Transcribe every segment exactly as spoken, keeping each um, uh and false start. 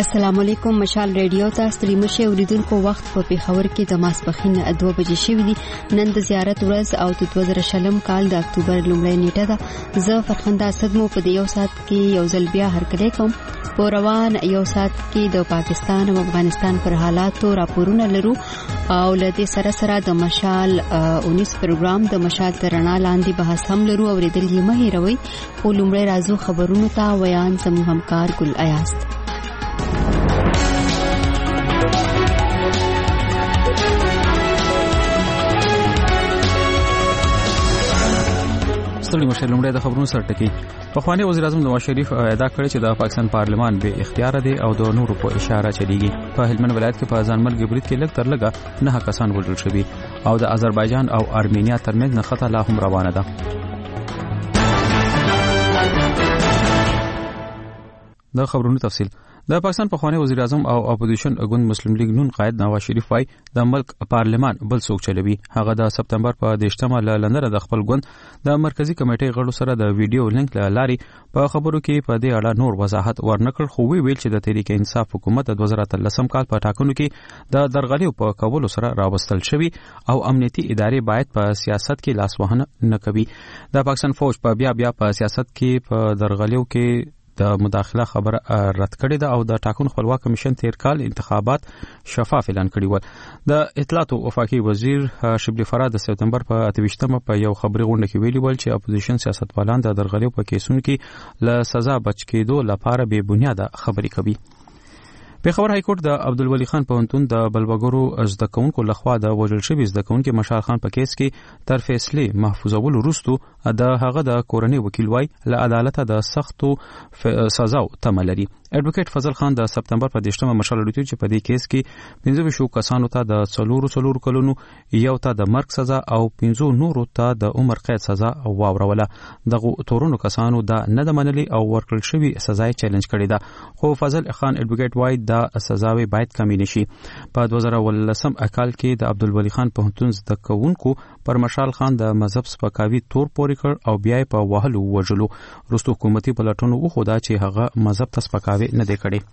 السلام علیکم. مشال ریډیو ته ستړي مشه اوریدونکو وخت په پیښور کې د ماسپخین دوه بجې شوې دي. نن د زیارت ورځ او د دوه زره شلم کال د اکتوبر لومړۍ نیټه ده. زه فرخنده اسد مو په دې یو سات کې یو ځل بیا هرکلی کوم. په روان یو سات کې د پاکستان او افغانستان پر حالاتو راپورونه لرو او له دې سره سره د مشال اونیس پروګرام د مشال ترنا لاندې بحث هم لرو. اوریدل یې مه هېروئ. او لومړی راځو خبرونو ته. ویان زموږ همکار ګل ایاست. ستړي مشه لومړی د خبرونو سره ټکی. پخوانی وزیر اعظم نواز شریف ادعا کړې چې د پاکستان پارلمان به اختیار دی او د نورو په اشاره چلیږي. په هلمند ولایت کې په ځانمرګي برید کې لږ تر لږه نه کسان وژل شوي او د آذربایجان او ارمینیا ترمنځ نښته لا هم روانه ده. د خبرونو تفصیل. د پاکستان پخوانی وزیر اعظم او اپوزیشن ګوند مسلم لیگ نون قائد نواز شریف وايي د ملک پارلمان بل څوک چلوي. هغه د سپتمبر په دیشتمه له لندن د خپل ګوند د مرکزی کمیټې غړو سره د ویډیو لینک لارې په خبرو کې په دې اړه نور وضاحت ورنکړ، خو وی ویل چې د تحریک انصاف حکومت د دوه زره اتلسم کال په ټاکنو کې د درغلیو په کولو سره راوستل شوی او امنیتي ادارې باید په سیاست کې لاس وهنه نه کوي. د پاکستان فوج په بیا بیا په سیاست کې په درغلیو کې د مداخله خبره رد کړې ده او د ټاکنو خپلواک کمیشن تیر کال انتخابات شفاف اعلان کړي ول. د اطلاعات او وفاقي وزیر شبلی فراد د سپتمبر په اته ویشتمه په یو خبري غونډه کې ویلي ول چې اپوزیشن سیاستوالان د درغلیو په کیسونو کې له سزا بچ کېدو لپاره بے بنیاده خبرې کوي. پیښور های کورټ د عبدالولي خان پوهنتون د بلبګورو زده کوونکو لخوا د وژل شوي زده کوونکي مشال خان په کیس کې تر فیصلې محفوظولو وروسته د هغه د کورنۍ وکیل وای له عدالت د سختو سزاو تمه لري. ایڈوکیټ فضل خان د سپتمبر په دیشتمه مشال لري چې په دې کیس کې پنځه شو کسانو ته د څلورو څلورو کلونو یو ته د مرګ سزا او پنځو نورو ته د عمر قید سزا واوروله. دغه تورونو کسانو دا نه د منلي او ورکړل شوی سزا یې چیلنج کړی ده، خو فضل خان ایڈوکیټ وای دا سزاوي باید کمی نشي. په دوه زره ولسم کال کې د عبدالولي خان پوهنتون زده کوونکو پر مشال خان د مذهب سپکاوي تور پورې کړ او بیا په وهلو وژلو. وروسته حکومتي پلټونو وښوده چې هغه مذهب ته سپکاوي نه دی کړی.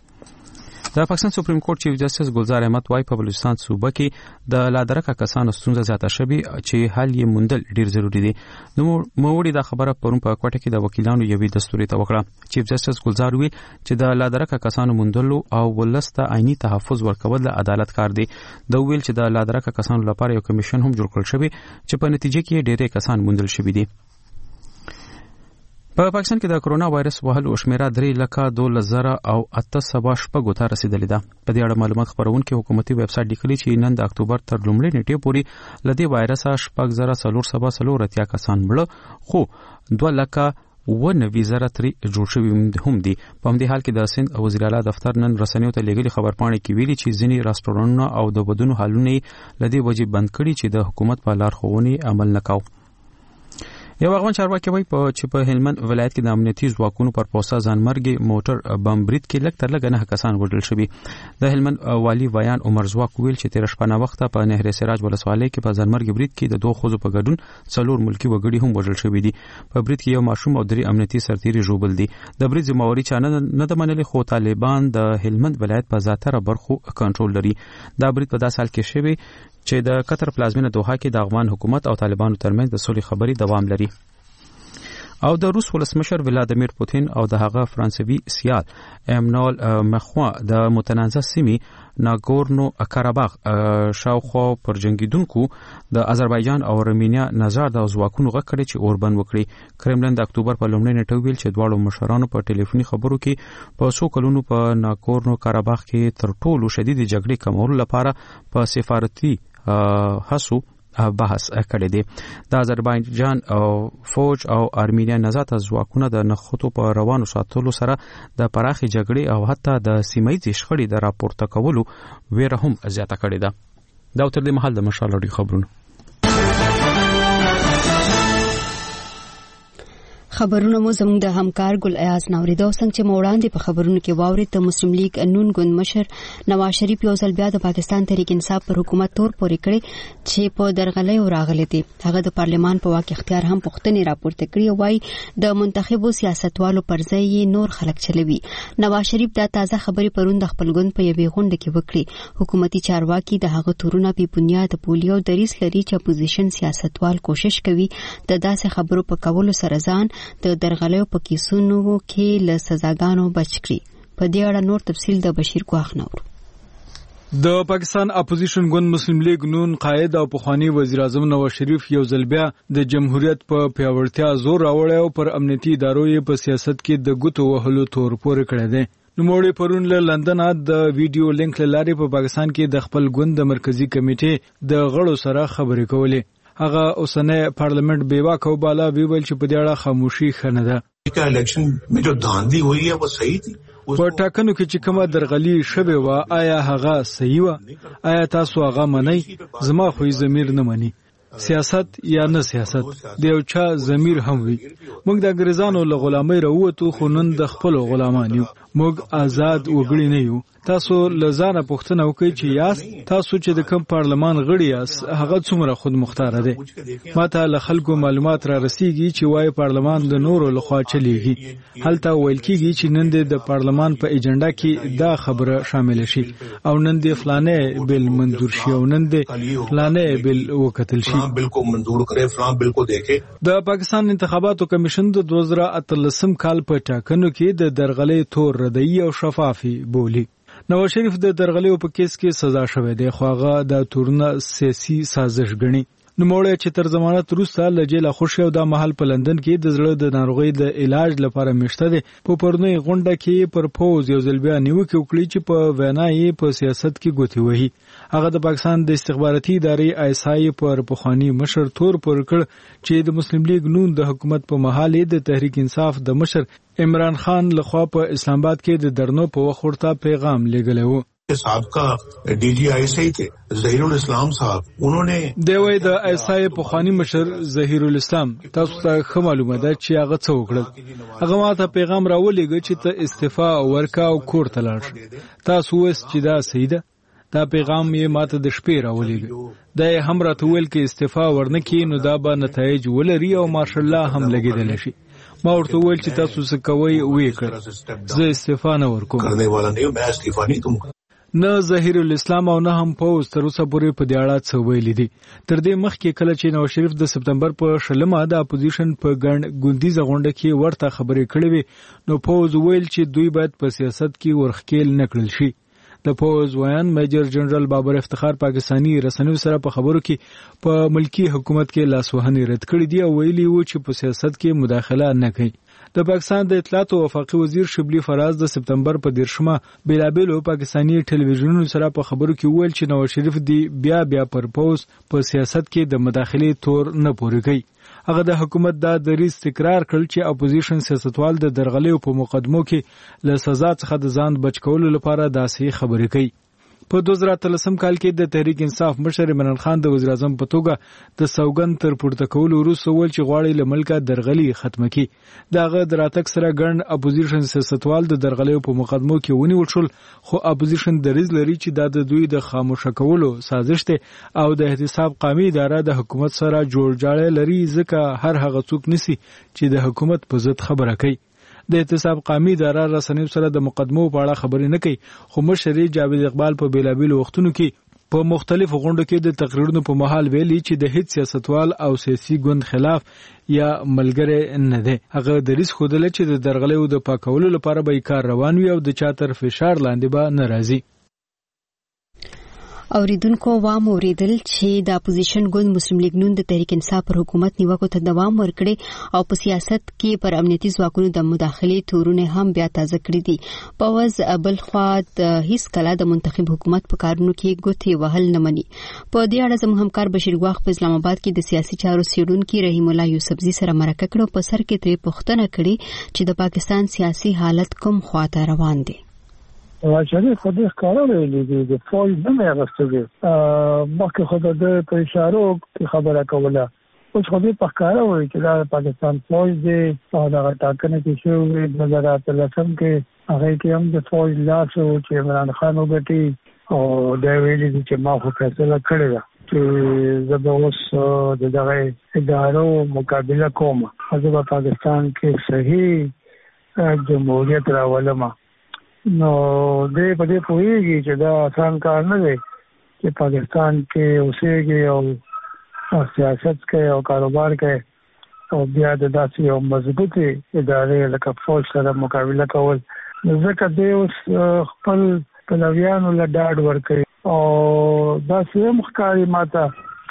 د پاکستان سپریم کورټ چیف جسټس ګلزار احمد وايي په بلوچستان صوبه کې د لادرکه کسانو ستونزه زیاته شوې چې حل یې موندل ډیر ضروری دی. نو موړي دا خبره پرون په کوټه کې د وکیلانو یوې دستوري ته وکړه. چیف جسټس ګلزار ویل چې د لادرکه کسانو موندلو او ولسته عیني تحفظ ورکول د عدالت کار دی. دا ویل چې د لادرکه کسانو لپاره یو کمیشن هم جوړ کړل شوی چې په نتیجه کې ډیره کسان موندل شوي دي. په پاکستان کې د کرونا وایرس وهلو شمیره درې لکه دولس زره او اته سوه شپږو ته رسیدلې ده. په دې اړه معلومات خپرونکي حکومتي ویب سټ لیکلي چې نن د اکتوبر تر لومړۍ نیټې پورې له دې وایرسه شپږ زره څلور سوه څلور اتیا کسان مړه، خو دوه لکه اوه نوي زره ترې جوړ شوي هم دي. په همدې حال کې د سند وزیر اعلی دفتر نن رسنیو ته لیږلي خبرپاڼې کې ویلي چې ځینې رستورانونه او د ودونو هالونه له دې وجې بند کړي چې د حکومت په لارښوونې عمل نه کاوه. یو افغان چارواکي وایي چې په هلمند ولایت کې د امنیتي ځواکونو پر پوسټه ځانمرګي موټر بم برید کې لږ تر لږه نه کسان وژل شوي. د هلمند والي ویان عمر ځواک ویل چې تیر شپه نه وخته په نهر سراج ولسوالۍ کې په ځانمرګي برید کې د دوه ښځو په ګډون څلور ملکي وګړي هم وژل شوي دي. په برید کې یو ماشوم او درې امنیتي سرتیري ژوبل دي. د برید ذمہواري چا نه د منلي، خو طالبان د هلمند ولایت په زیاتره برخو کنټرول لري. دا برید په داسې حال کې شوی چې د قطر پلازمینه دوحه کې د افغان حکومت او طالبانو ترمنځ د صلح خبري دوام لري. او د روس ولسمشر ولادیمیر پوتین او د هغه فرانسوي سیال امانوئل مخوا د متنازع سیمې ناګورنو کاراباخ شاوخوا پر جنگیدونکو د آذربایجان او ارمینیا نظر د ځواکونو غږ کړي چې اوربند وکړي. کرملن د اکتوبر په لومړۍ نیټه ویل چې دواړو مشرانو په ټلیفوني خبرو کې په څو کلونو په ناګورنو کاراباخ کې تر ټولو شدید جګړې کمولو لپاره په سفارتي هڅو بحث کړی دی. د آذربایجان او فوج او ارمینیا نظات ځواکونه د نخښتو په روانو ساتلو سره د پراخي جګړې او حتی د سیمایي شخړې د راپورته کولو ویره هم زیاته کړې ده. دا تر دې مهال د مشال لري خبرونه. خبرونه مو زموږ د همکار ګل ایاز نوریدو څنګه چې موړاندې په خبرونو کې واوري ته مسلم لیگ نون ګوند مشر نواز شریف یو ځل بیا د پاکستان تحریک انصاف پر حکومت تور پورې کړي چې په درغلۍ او راغلي دي. هغه د پارلمان په واک اختیار هم پښتنې راپورته کړي وای د منتخبو سیاستوالو پر ځای نور خلک چلوي. نواز شریف دا تازه خبري پرون د خپل ګوند په یوې غونډه کې وکړي. حکومتي چارواکي د هغه تورونه په بنیاد پولیو دریس لري چې اپوزیشن سیاستوال کوشش کوي د داسې خبرو په کولو سره ځان د درغلیو په کیسونو کې له سزاګانو بچ کړي. په دې اړه نور تفصیل د بشیر ګواخ نور. د پاکستان اپوزیشن ګوند مسلم لیگ نون قائد او پخوانی وزیر اعظم نواز شریف یو ځل بیا د جمهوریت په پیاوړتیا زور راوړی او پر امنیتي ادارو یې په سیاست کې د ګوتو وهلو تور پورې کړی دی. نوموړي پرون له لندن د ویډیو لینک لارې په پاکستان کې د خپل ګوند د مرکزی کمیټې د غړو سره خبرې کولې. هغه اوسنۍ پارلیمنت بیواک او بالا ویل چې په دې اړه خاموشي خنه ده. کا الیکشن میں جو دھاندلی ہوئی ہے وہ صحیح تھی. په ټاکنو کې چې کومه درغلي شوه وا آیا هغه صحیح و؟ آیا تاسو هغه منئ؟ زما خو ضمیر نه مني. سیاست یا نه سیاست د یو چا ضمیر هم وي. موږ د انګریزانو له غلامۍ راووتو خو نن د خپل غلامان یو. موږ آزاد وګړي نه یو. تاسو لزانه پښتنه وکړئ چې یاست تاسو چې د کوم پارلمان غړي یاست هغه څومره خود مختار دي. ماته له خلکو معلومات را رسیږي چې وايي پارلمان د نورو لخوا چلیږي. هلته ویل کیږي چې نن د پارلمان په ایجنډا کې دا خبره شامل شي او نن د فلانه بل منظور شي او نن د فلانه بل وکتل شي. بالکل منظور کړي فلان بالکل دیکھے. د پاکستان انتخاباتو کمیشن د دوه زره اتلسم کال په ټاکنو کې د درغلۍ تور ردی او شفافي بولی. نواز شریف د درغلیو په کیس کې سزا شوه دی خو هغه د تورونه سیاسي سازش ګڼي. نوموړی چې تر ضمانت وروسته له جیله خوشی او د محل په لندن کې د زړه د ناروغۍ د علاج لپاره مشته دی. په پرونی غونډه کې پر پوز یو ځل بیا نیوکه وکړي چې په وینا یې په سیاست کې ګوتې وهي. هغه د پاکستان د استخباراتي ادارې آی اس آی پر پخوانی مشر تور پر کړ چې د مسلم لیگ نون د حکومت په محل د تحریک انصاف د مشر عمران خان لخوا په اسلام آباد کې د درنو په وخت ورته پیغام لګلی و. سابقہ ڈی جی آئی ایس آئی تھے ظہیر الاسلام صاحب انہوں نے دوی د آی اس آی پخوانی مشر ظهیر الاسلام تاسو ته ښه معلومه ده چې هغه څه وکړل. هغه ماته پیغام راولېږه چې ته استعفا ورکا او کور ته لاړ شې. تاسو وس چې دا صحیح ده. دا پیغام یې ماته د شپې راولېږه. دا یې هم راته ویل کې استعفا ورنکې نو دا به نتایج ولري او ماشاءالله هم لګېدلی شي. ما ورته ویل چې تاسو څه کوئ ویې کړ. زه استعفا نه ورکوم. کرنے والا نہیں میں استعفا نہیں دوں گا. نه ظهیر الاسلام او نه هم پوز تر اوسه پورې په دې اړه څه ویلي دي. تر دې مخکې کله چې نواز شریف د سپتمبر په شلمه د اپوزیشن په ګڼ ګوندیزه غونډه کې ورته خبرې کړې وي نو پوز ویل چې دوی باید په سیاست کې ورخکیل نه کړل شي. د پوز ویان میجر جنرال بابر افتخار پاکستانی رسنیو سره په خبرو کې په ملکی حکومت کې لاسوهنې رد کړې دي او ویلي وو چې په سیاست کې مداخله نه کوي. د پاکستان د اطلاعات او وفاقي وزیر شبلی فراز د سپتمبر په دیرشمه بیلابیلو پاکستانی ټلویزیونونو سره په خبرو کې ویل چې نواز شریف دی بیا بیا پر پوز په سیاست کې د مداخلې تور نه پورې کوي. هغه د حکومت دا دریځ تکرار کړ چې اپوزیشن سیاستوال د درغلیو په مقدمو کې له سزا څخه د ځان بچ کولو لپاره داسې خبرې کوي. په دوه زره اتلسم کال کې د تحریک انصاف مشر عمران خان د وزیر اعظم په توګه د سوګند تر پورته کولو وروسته ول چې غواړي له ملکه درغلي ختمه کړي. دغه دراتک سره ګڼ اپوزیشن سیاستوال د درغلیو په مقدمو کې ونیول شول خو اپوزیشن دریځ لري چې دا د دوی د خاموشه کولو سازش دی او د احتساب قومي اداره د حکومت سره جوړ جاړی لري ځکه هر هغه څوک نسی چې د حکومت په ضد خبره کوي. د احتساب قومي اداره رسنیو سره د مقدمو په اړه خبرې نه کوي خو مشر جاوید اقبال په بیلابیلو وختونو کې په مختلفو غونډو کې د تقریرونو په محل ویلي چې د هیڅ سیاستوال او سیاسي ګوند خلاف یا ملګری نه دی. هغه دریځ ښودل چې د درغلیو د پاکولو لپاره به کار روان وي او د چا تر فشار لاندې به نه راځي. اوریدونکو وام اوریدل چې د اپوزیشن ګوند مسلم لیگ نون د تحریک انصاف پر حکومت نیوکو ته دوام ورکړي او په سیاست کې پر امنیتي ځواکونو د مداخلې تورونه هم بیا تازه کړي دي. په وز بل خوا د هیڅ کله د منتخب حکومت په کارونو کې ګوتې وهل نه مني. په دې اړه زموږ همکار بشیر ګواخ په اسلام آباد کې د سیاسي چارو څېړونکي رحیم الله یوسفزي سره مرکه کړې په سر کې ترې پوښتنه کړې چې د پاکستان سیاسي حالت کوم خواته روان دی. واجبه خودی ښکاره ویلي دي د فوج نه مې اغوستې دي مخکې خو د په اشارو کې خبره کوله اوس خو دې په ښکاره وایي چې دا پاکستان فوج دی او دغه ټاکنې چې شوې دوه زره اتلسم کې هغه کې هم د فوج لاس و چې عمران خان وګټي او دا ویلي دي چې ما خو فیصله کړې ده چې زه به اوس د دغه ادارو مقابله کوم او زه به پاکستان کې صحیح جمهوریت راولم. نو دې په دې پوهېږي چې دا آسان کار نه دی چې پاکستان کې اوسېږي او سیاست کوي او کاروبار کوي او بیا د داسې یو مضبوطې ادارې لکه فوج سره مقابله کول. ځکه دی اوس خپل پلویانو له ډاډ ورکوي او داسې هم ښکاري ماته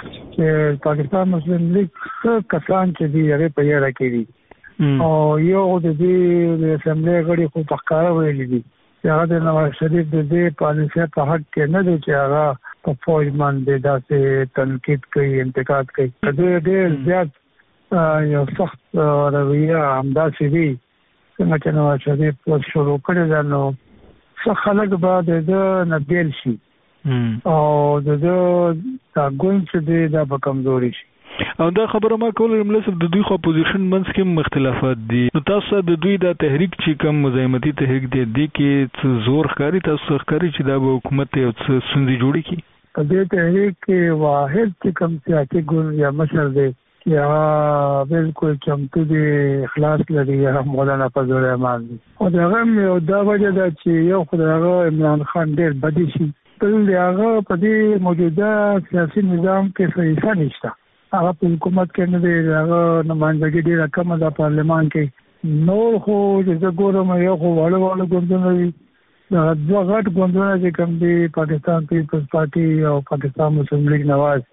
چې پاکستان مسلم لیگ څه کسان چې دي هغې په یاره کې دي او یو د دې د اسمبلی غړي خو په ښکاره ویلي دي چې هغه د نواز شریف د دې پالیسۍ په حق کې نه دی چې هغه په فوج باندې داسې تنقید کوي انتقاد کوي. دوی ډېر زیات یو سخت رویه همداسې وي څنګه چې نواز شریف شروع کړی ده نو څه خلک به د ده نه بیل شي او د ده دا ګوند چې دی دا به کمزوري شي. او دا خبره ما کوله ملسف د دوی خو اپوزیشن منځ کې مختلفات دي نو تاسو د دوی د تحریک چې کوم مزاحمتي تحریک دی د کې زور ښکاری تاسو ښکاری چې دا به حکومت یو څه سندې جوړي کی. په دې تحریک کې واحد چې کوم سیاسي ګوند یا مشر دی چې هغه بالکل چمتو دی اخلاص لري هغه مولانا فضل الرحمن دی او دا هم یو دا وجه ده چې یو خدای عمران خان ډېر بدی شي بل هغه په دې موجوده سیاسي نظام کې صحیح نشته. هغه په حکومت کې نه دی هغه نمائندګي ډېره کمه ده پارلمان کې. نور خو چې ګورم یو خو واړه واړه ګوندونه دي دا دوه غټ ګوندونه چې کوم دي پاکستان پیپلز پارټي او پاکستان مسلم لیگ نواز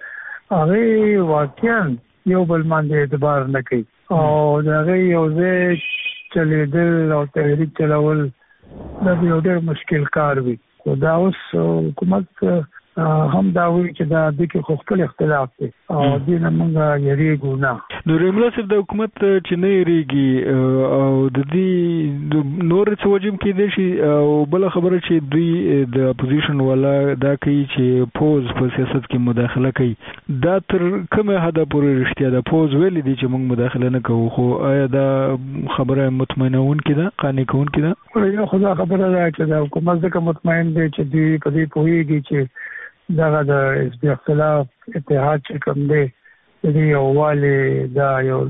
هغه واقعا یو بل باندې اعتبار نه کوي او دا هغه یو ځای چلیدل او تحریک چلول دا یو ډېر مشکل کار وي. خو دا اوس حکومت هم دا وایي چې دا د کې خو خپل اختلاف دی او دې نه موږ یریږو نه. نو ریملا صاحب د حکومت چې نه یریږي او د دې نور څه وجم کې دی شي او بل خبره چې دوی د اپوزیشن والا دا کوي چې پوز په سیاست کې مداخله کوي دا تر کومه حد پورې رښتیا ده؟ پوز ویلي دي چې موږ مداخله نه کوو خو آیا دا خبره مطمئنون کې ده قانع کوون کې ده؟ یو خدا خبره ده چې د حکومت ځکه مطمئن دی چې دوی په دې پوهېږي چې دغه د حزب اختلاف اتحاد چې کوم دی د دې یووالي دا یو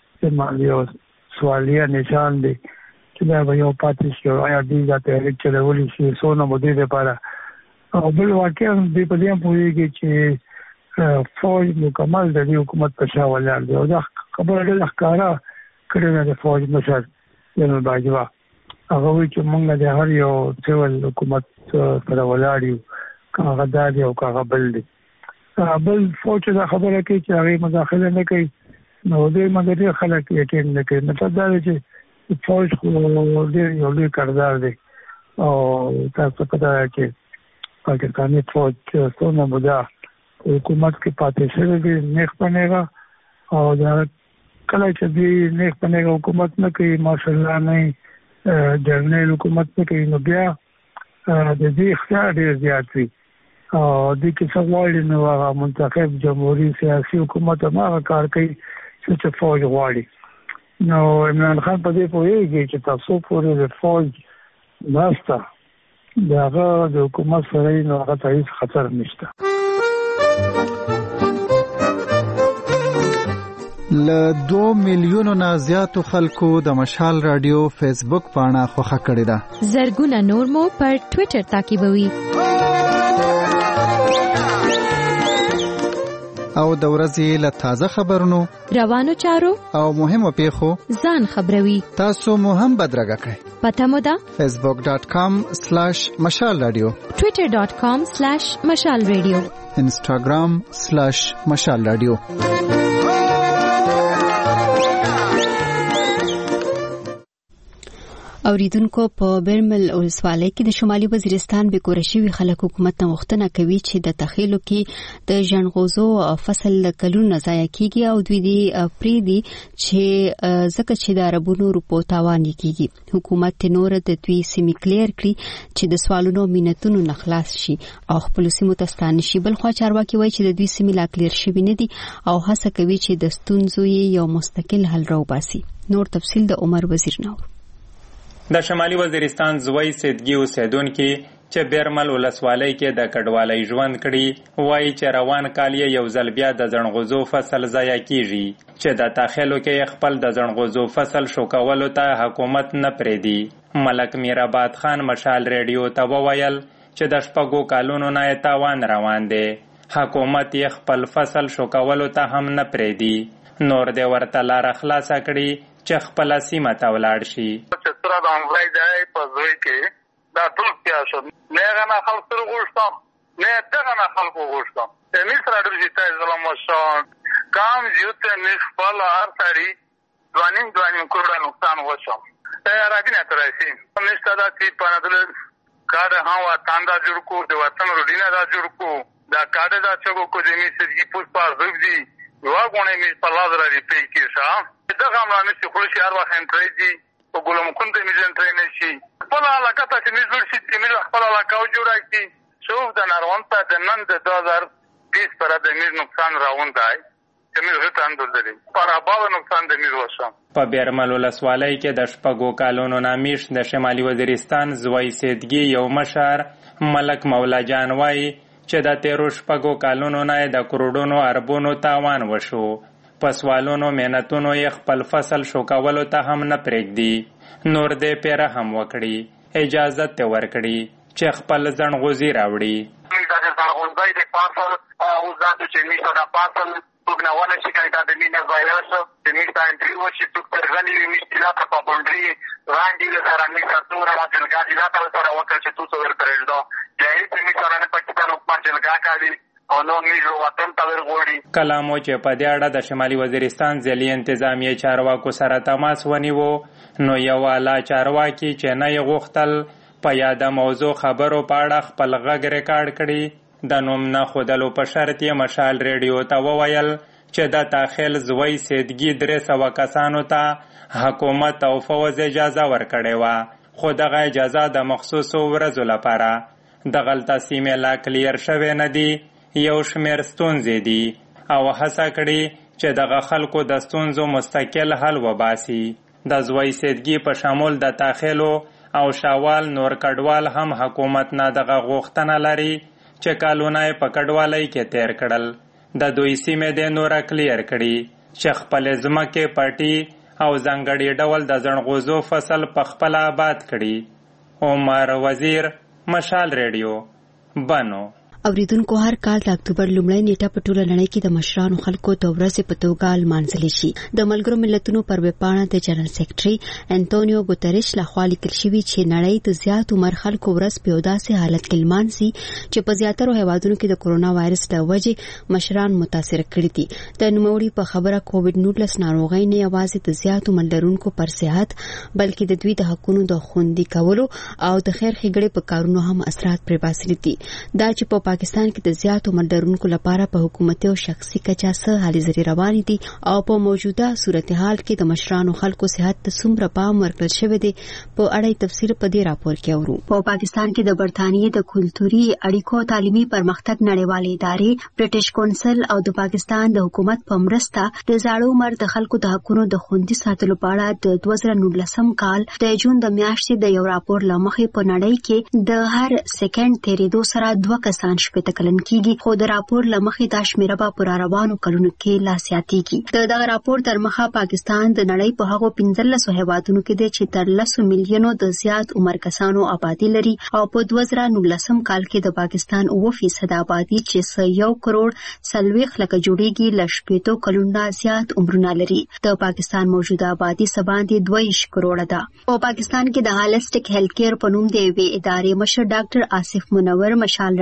یو سوالیه نشان دی چې دا به یو پاتې شي او آیا دوی دا تحریک چلولی شي څونه مودې دپاره او بل واقعا دوی په دې هم پوهېږي چې فوج مکمل د دې حکومت په شا ولاړ دی او دا خبره ډېره ښکاره کړې ده د فوج مشر جنرال باجوه. هغه وایي چې موږ د هر یو سیول حکومت سره ولاړ یو کاغه دادی او کاغه بل دی. بل فوج دا خبره کوي چې هغه مداخله نه کوي نو دې مګر خلک یقین نه کوي. مطلب دا دی چې فوج خو ډېر یو لوی کردار دی او تاسو پته ده چې پاکستاني فوج څونه موده حکومت کې پاتې شوی دی نیغ په نیغه او دا کله چې دوی نیغ په نیغه حکومت نه کوي ماشاءالله نه جرنیل حکومت نه کوي نو بیا د دې اختیار ډېر زیات وي او د کې څه غواړي نو هغه منتخب جمهوریت سیاسي حکومت هغه کار کوي چې فوج غواړي. نو عمران خان په دې پوهېږي چې تاسو پورې د فوج ناسته د هغه د حکومت سره نو هغه ته هیڅ خطر نشته. ل دو میلیونو نه زیاتو خلکو د مشال رادیو فیسبوک پاڼه خوښه کړې ده. زرګونه نور مو پر ټوئیټر تعقیبوي. او د ورځې له تازه خبرونو روانو چارو او مهمو پیښو ځان خبروي. تاسو مو هم بدرګه کړئ. پته مو ده فیسبوک ډاٹ کام سلیش مشال رادیو، ټوئیټر ډاٹ کام سلیش مشال رادیو، انسټاګرام سلیش مشال رادیو. اوریدونکو په برمل ولسوالۍ کې د شمالي وزیرستان به کورشي خلک حکومت نه غوښتنه کوي چې د تخیلو کې د ژوندغوزو فصل کلونه ضایع کیږي او دوی دی پریدي چې ځکه چې د عربونو روپو تاوان کیږي. حکومت نور د دوی سیمې کلیر کړي چې د سوالونو مينتونو نخلاص شي او خپل سیمو ته ستانه شي. بل خو چارواکي وایي چې د دوی سیمې لا کلیر شوي نه دي او هڅه کوي چې د ستونزو یو مستقل حل راوباسي. نور تفصیل د عمر وزیر نو. د شمالي وزیرستان زوی سیدګي اوسیدونکو چې بیرمل ولسوالۍ کې د کډوالۍ ژوند کړي وایي چې روان کال یې یو ځل بیا د زنغوزو فصل ضایع کیږي چې د تاخلو کې خپل د زنغوزو فصل شو کولو ته حکومت نه پریدي. ملک میرآباد خان مشال ریډیو ته وویل چې د شپږو کالونو نه تاوان روان دی. حکومت یې خپل فصل شو کولو ته هم نه پریدي. نور دې ورته لار خلاص کړي چې خپل سیمه ته ولاړ شي. چې تر دا اموای دی په ځوی کې دا ټول کیا شو نه غنا خلک سره غوښتم نه دغه نه خلکو غوښتم ته مصر اډر چې تاسو ظلم وشو کام یوته نه خپل هر سړي ځوانین ځوانین کړه نقصان وشو ته راځي نه ترسي نشته دا چې په نظر کار هوا تاندا جوړ کو د وطن روډینا دا جوړ کو دا کار دا چې کو د میسر کی پوس پاس دوی واغونه می په لازر لري پې کې ښا دغه امرانه چې خلک هر وخت انټری دي او ګلم کوند می انټری نشي په علاقه ته چې مزور شي چې می خپل علاقه جوړه کی شوف د ناروان ته د نن د دوه هزار بیس پر د می نقصان راوند دی چې می هټ اندول دي پر اباو نقصان د می وشو. په بیرمل ولسوالۍ کې د شپږو کالونو نامیش د شمالي وزیرستان زوی سیدګي یو مشر ملک مولا جان وای چې د تیرو شپږو کالونو نه د کروڑونو اربونو تاوان وشو. په سوالونو مهنتونو یې خپل فصل شو کولو ته هم نه پرېږدي. نور دې پیره هم وکړي اجازه ته ورکړي چې خپل ځنغوزي راوړي. دا ځنغوزي د پاسل او ځاتو چې میشه د پاسل وګناونه شي کله د مینه وایرس د میشه انټری وشي چې ترغلي میشه لا په باونډري راندي سره میشه تور را دلګادي لا تر سره وکړي چې تاسو ورکړل دا جاي په میشه نه پټه نو پاتلګا کوي او نو میږي وطن ته ورغوړي. کلامو چې په دې اړه د شمالي وزیرستان ځلي انتظامیه چارواکو سره تماس ونیو نو یو والا چارواکي چې نه یې غوښتل په یاده موضوع خبرو په اړه خپل غږ ریکارډ کړي. د نوم نه خودلو په شرط یې مشال ریډیو ته وویل چې د تاخیل زوی سیدګي درې سوه کسانو ته حکومت او فوز اجازه ورکړې وه خو دغه اجازه د مخصوصو ورځو لپاره. دغلته سیمې لا کلیر شوې نه دي یو شمېر ستونزې دي او هڅه کړي چې دغه خلکو د ستونزو مستقل حل وباسي. د زوی سیدګي په شمول د تاخیلو او شاوال نور کډوال هم حکومت نه دغه غوښتنه لري چې کالونه په کډوالۍ کې تیر کړل. د دوی سیمې د نور کلیر کړي چې خپل ځمکې پټي او ځانګړي ډول د زنغوزو فصل په خپل آباد کړي. عمر وزیر مشال ریډیو بنو. اوریدونکو هر کال د اکتوبر لومړۍ نیټه په ټوله نړۍ کې د مشرانو خلکو د ورځې په توګه لمانځل شي. د ملګرو ملتونو پر ویبپاڼه د جنرال سیکریټري انټونیو ګوتریش لخوا لیکل شوی چې نړۍ د زیات عمر خلکو ورځ په داسې حالت کې لمانځي چې په زیاترو هیوادونو کې د کورونا وایرس له وجې مشران متاثر کړي دي. د نوموړي په خبره کووډ نولس ناروغي نه یوازې د زیات عمر لرونکو پر صحت بلکې د دوی د حقونو د خوندي کولو او د خیر ښېګړې په کارونو هم اثرات پرې باسلي دي. دا چې په پاکستان کې د زیاتو مدرونکو لپاره په حکومتي او شخصي کچه څه حالې زری روان دي او په موجوده صورتحال کې د مشرانو خلکو صحت ته څومره پام ورکړل شوی دی په اړه تفصیل په دې راپور کې اورو. په پاکستان کې د برتانیې د کلتوري اړیکو تعلیمي پرمختګ نړیوالې ادارې برټش کونسل او د پاکستان د حکومت په مرسته د زاړه عمر د خلکو د حقونو د خوندي ساتلو په اړه د دوه زره نولسم کال د جون د میاشتې د یو راپور لمخې په نړۍ کې د هر سکند تیریدو سره دوه کسان شپږ کلن کیږي خو د راپور لمخې دا شمیره به پر روانو کلونو کې لا زیاتېږي. د دغه راپور تر مخه پاکستان د نړۍ په هغو پنځلسو هیوادونو کې دی چې تر لسو میلیونو د زیات عمر کسانو آبادي لري او په دوه زره نولسم کال کې د پاکستان اووه فیصد آبادي چې یو کروڑ څلوېښت لکه جوړیږي له شپېتو کلونو زیات عمرونه لري. د پاکستان موجوده آبادي څه باندې دوه ویشت کروڑه ده. په پاکستان کې د هالسټک هیلث کیر په نوم د یوې ادارې مشر ډاکټر آصف منور مشال راډیو ته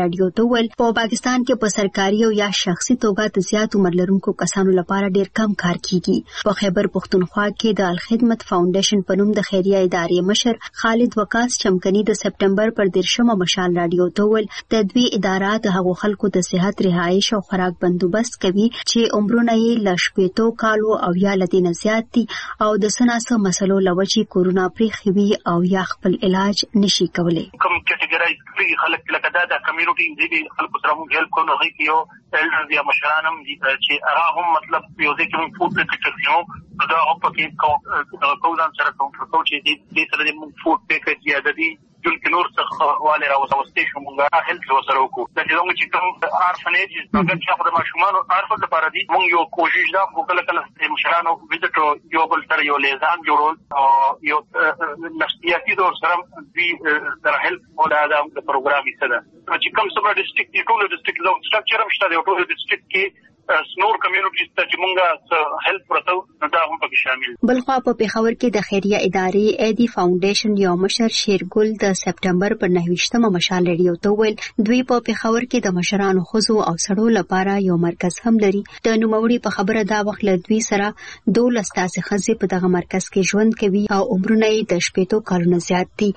وویل په پاکستان کې په سرکاري او یا شخصي توګه د زیات عمر لرونکو کسانو لپاره ډیر کم کار کیږي. په خیبر پختونخوا کې د الخدمت فاونډیشن په نوم د خیریه ادارې مشر خالد وقاص چمکني د سپټمبر پر دیرشمه مشال رادیو ته ویل د دوی اداره د هغو خلکو د صحت رهایش او خوراک بندوبست کوي چې عمرونه یې ل شپېتو کالو او یا لدینه زیات دي او د سناسو مسلو لوجي کورونا پریخوي او یا خپل علاج نشي کولای. کوم کټګورایز کړي خلک لکه دا د کمیونټي دي خلکو سره موږ هیلپ کوو هغه کې یو ایلډرز یا مشرانم دي چې هغه هم مطلب یو ځکه موږ فود پیکیج دا هم پکې کوم سره کوم چې دې سره موږ فود پیکیج یا د دې جل کې نور څه والي راوستي شو موږ هیلپ وسره وکړو دا چې موږ چې کوم آرفنیج څنګه چې د ماشومانو آرفن لپاره دي موږ یو کوشش دا وکړو کله مشرانو ویزټ یو بل سره یو لیزان جوړول یو نفسیاتي دور سره دوی سره هیلپ ولا دا پروګرام یې سره چې کوم څومره ډیسټریکټ ټول ډیسټریکټ لو سټرکچر هم شته ټول ډیسټریکټ کې سنور کمیونټیز ته چې موږ هیلپ ورته دا هم پکې شامل. بلخوا په پیښور کې د خیریه ادارې ایدی فاونډیشن یو مشر شیرګل د سپټمبر پر نهویشتمه مشال ریډیو ته ویل دوی په پیښور کې د مشرانو خزو او سړو لپاره یو مرکز هم لري. د نوموړي په خبره دا وخت له دوی سره دولس تاسې خزې په دغه مرکز کې ژوند کوي او عمرونه یې د شپېتو کالونو زیات دي.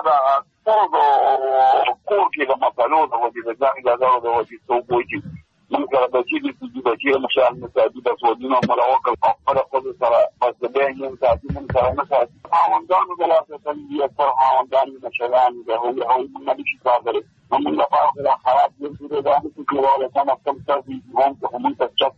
کور کې د مطالعو د وجې د ځان غذاو د وجې څو وجې موږ سره د چې د چې د مشال مصادي د سودینو ملاوکل او خپل خپل سره په دې یو ځای موږ سره نه ساتي خاوندانو د لاسه تللی پر خاوندانو مشران د هو هو موږ نشي کولای موږ لپاره د خراب دي چې دا د کولای سم کم څه هم هم څه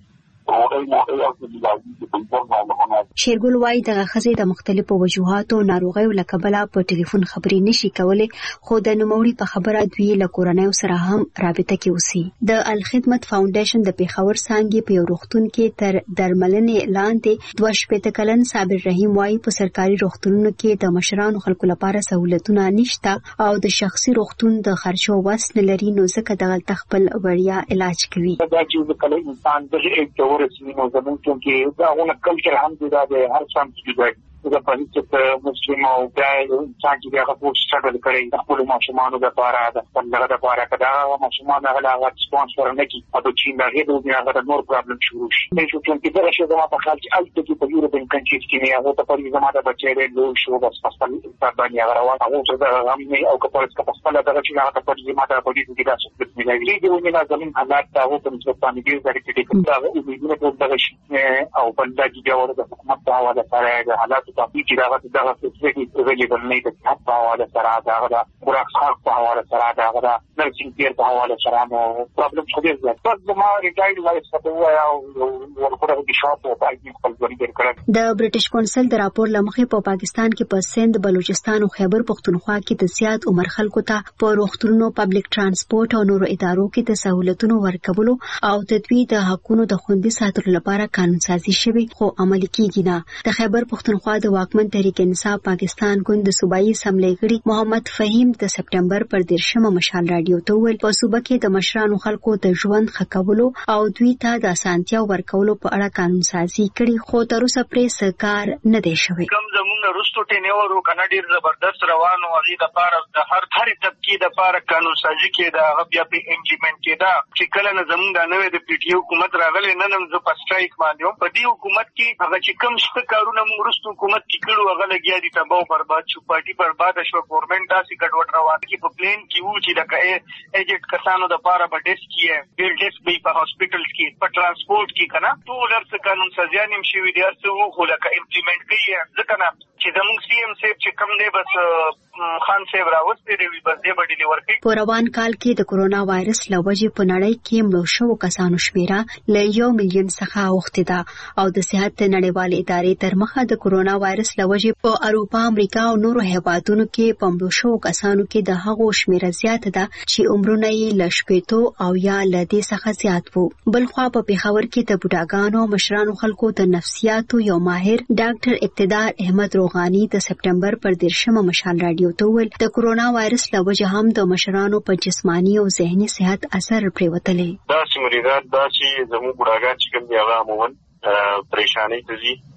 شیرګل وايي دغه خزې د مختلفو وجوهاتو ناروغیو له کبله په ټلیفون خبرې نشي کولای خو د نوموړي په خبره دوی له کورنیو سره هم رابطه کې اوسي. د الخدمت فاونډیشن د پیښور څانګې په یو روغتون کې تر درملنې لاندې دوه شپېته کلن صابر رحیم وايي په سرکاري روغتونونو کې د مشرانو خلکو لپاره سہولتونه نشته او د شخصي روغتون د خرچو وس نه لري نو ځکه دغه خپل وړیا علاج کوي. دا چې کله انسان د ورسېږي زموږ کې دا غوښنه کلچر هم دی دا د هر څه کې دا په هیڅ مسلمان او دا انسان چې هغه په سټرګل کوي د خپل ماشومانو لپاره د خپل لپاره کدا ماشومان هغه هغه سپانسر نه کی او چې دا غوډه د هغه نور پرابلم شروع شي چې چې دا شی زما په خیال چې الته کې په یورپین کنټریز کې هغه ته په زما د بچی له لوی شو د خپل انسان هغه روان هغه چې دا هم نه او کپل څخه خپل دغه چې هغه په زما د بډې کې دا څه د ملي دی ونه زمين حالات دا هو په نسبت باندې ډیر ځکه چې دا یو د دغه شي او بل د جوړ د حکومت په حواله سره د حالات تطبیق چې دا دغه څه ویلي د نه د حق په حواله سره دا د خوراک خاص په حواله سره دا د نرسنګ کیر په حواله سره نو پرابلم څه دی زه زما ریټایرډ لایف سپورټ او ورکوټه د شاپ او پای خپل ځای کړم. د برټش کونسل د راپور لمخې په پاکستان کې په سند بلوچستان او خیبر پختونخوا کې د زیات عمر خلکو ته په روغتونونو پبلک ترانسپورت او نورو ادارو کې د سہولتونو ورکولو او تدوی د حقوقو د خوندي ساتلو لپاره قانون سازي شوی خو عملي کیږي نه. د خیبر پختونخوا د واکمن تحریک انصاف پاکستان ګوند د صوبایي اسمبلی غړي محمد فهیم د سپټمبر پر دیرشمه مشال رادیو ته ویل په صوبه کې د مشرانو خلکو د ژوند خکولو او دوی ته د اسانتیا ورکولو په اړه قانون سازي کړي خو تر اوسه پرې سرکار نه دی شوی. کوم زموږ رستو ټینور کنه ډیر زبردست روانو غي د پاره د هر هر طبقه د پاره قانون سازي کې دا غو بیا په انجمنت کې دا چې کله نه زموږ د نوې د پی ټی حکومت راغله نن هم ز په سټرایک باندې په دې حکومت کې هغه چې کوم شته کارونه موږ رستو حکومت کې کړو هغه لګیا دي تباہ برباد شو پارټي برباد شو ګورنمنت داسې ګډوډ روان کی په پلین کې وو چې د ایجنټ کسانو د پاره په ډیسک کې بیل ډیسک به په هاسپټلز کې په ترانسپورت کې کنه ټول هر قانون سازیان هم شوی دي هر څه خو لکه امپلیمنٹ کوي ځکه نه چې زموږ سی ام صاحب چې کوم دی بس خان صاحب راوستي دی بس دې باندې ورکی. په روان کال کې د کرونا وایرس لوجې په نړۍ کې مړو شوو کسانو شمیره له یو میلیون څخه اوښتې ده او د صحت نړیوالې ادارې تر مخه د کرونا وایرس لوجې په اروپا امریکا او نورو هیوادونو کې په مړو شوو کسانو کې د هغو شمیره زیاته ده چې عمرونه یې له شپېتو او یا له دې څخه زیات وو. بلخوا په پیښور کې د بوډاګانو مشرانو خلکو د نفسیاتو یو ماهر ډاکټر اقتدار احمد روغانی د سپټمبر پر دیرشمه مشال رادیو ته ویل د کرونا وایرس له وجې هم د مشرانو په جسماني او ذهني صحت اثر پریوتلی. دا چې مریضان دا چې زموږ بوډاګان چې کوم دی هغه عموما پریشانی ته ځي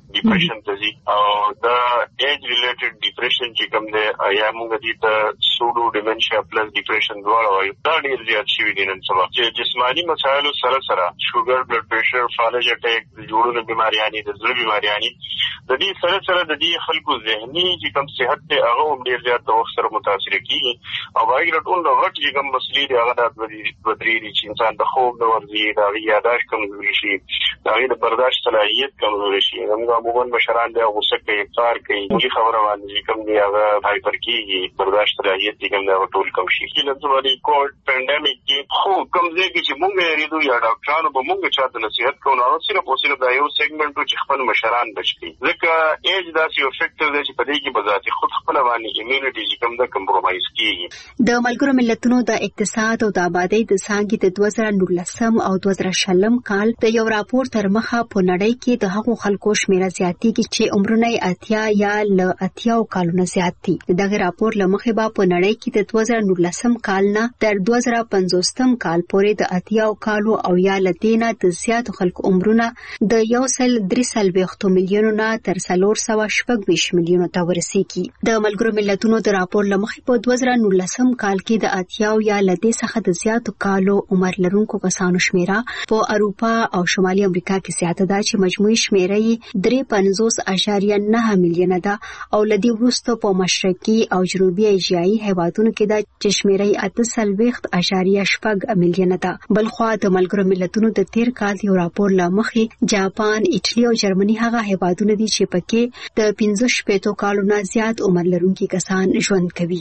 ډیپریشن ته ځي او دا ایج ریلیټډ ډیپریشن چې کوم دی یا موږ دې ته سوډو ډیمنشیا پلس ډیپریشن دواړه وایو دا ډېر زیات شوي دي نن سبا چې جسماني مسایلو سره سره شوګر بلډ پریشر فالج اټیک د جوړونو بیماریانې د زړه بیماریانې د دې سره سره د دې خلکو ذهني چې کوم صحت دی هغه هم ډېر زیات د وخت سره متاثر کېږي او باید ټول د غټ چې کوم مسلې دی هغه د بدري دي چې انسان د خوب د ورځي د یاداشت کمزوري شي د هغې د برداشت صلاحیت کمزوري شي زموږ عموما مشران دی غوسه کوي افطار کوي ملي خبره باندې چې کوم دی هغه هایپر کېږي برداشت صلاحیت چې کوم دی هغه ټول کم شي چې لږ باندې کووډ پینډیمیک کې خو کوم ځای کې چې موږ یېرېدو یا ډاکټرانو به موږ چاته نصیحت کوو نو صرف او صرف دا یو سیګمنټ و چې خپل مشران بچ کړي ځکه ایج داسې یو فیکټر دی چې په دې کې به ذاتي خود خپله باندې امیونټي چې کوم ده کمپرومایز کېږي. د ملګرو ملتونو د اقتصاد او د آبادۍ د څانګې د دوه زره نولسم او دوه زره شلم کال د یو راپور تر مخه په نړۍ کې د هغو خلکو شمیره زیاتېږي چې عمرونه یې اتیا یا له اتیاو کالونو زیات دي. دغه راپور له مخې به په نړۍ کې د دوه زره نولسم کال نه تر دوه زره پنځوستم کال پورې د اتیاو کالو او یا له دې نه د زیاتو خلکو عمرونه د یو سل درې څلوېښتو میلیونو نه تر څلور سوه شپږ ویشت میلیونو ته ورسېږي. د ملګرو ملتونو د راپور له مخې په دوه زره نولسم کال کې د اتیاو یا له دې څخه د زیاتو کالو عمر لرونکو کسانو شمیره په اروپا او شمالي امریکا کې زیاته ده چې مجموعي شمیره یې درې پنځوس اعشاریه نهه میلیونه ده او له دې وروسته په مشرقي او جنوبي ایشیایي هیوادونو کې ده چې شمیره یې اته څلوېښت اعشاریه شپږ میلیونه ده. بلخوا د ملګرو ملتونو د تیر کال یو راپور له مخې جاپان، ایټالي او جرمني هغه هیوادونه دي چې پکې د پنځه شپېتو کالو نه زیات عمر لرونکي کسان ژوند کوي.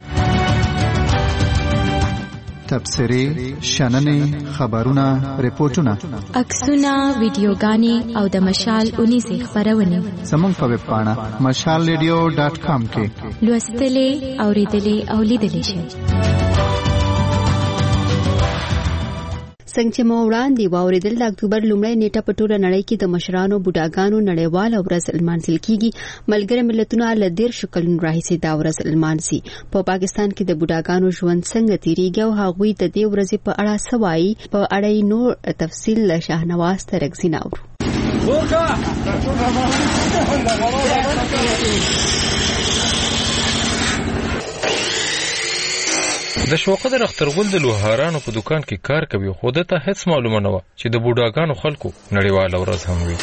تبصرې، شننې، خبرونه، ریپورتونه، عکسونه، ویډیوګانې او د مشال اونیزې خبرونه زموږ په ویب پاڼه مشال ریډیو ډاټ کام کې لوستلې، اوریدلې او لیدلې شئ. څنګه چې مو وړاندې واوریدل د اکتوبر لومړۍ نیټه په ټوله نړۍ کې د مشرانو بوډاګانو نړیواله ورځ لمانځل کیږي. ملګري ملتونه له دېرشو کلونو راهیسې دا ورځ لمانځي. په پاکستان کې د بوډاګانو ژوند څنګه تیریږي او هغوی د دې ورځې په اړه څه وایي په اړه نور تفصیل له شاهنواز ترکزي ناوړو. د شوقدر اخترګل د لوهارانو په دکان کې کار کوي خو دته هیڅ معلومه نه و چې د بوډاګانو خلکو نړیواله ورځ هم وي.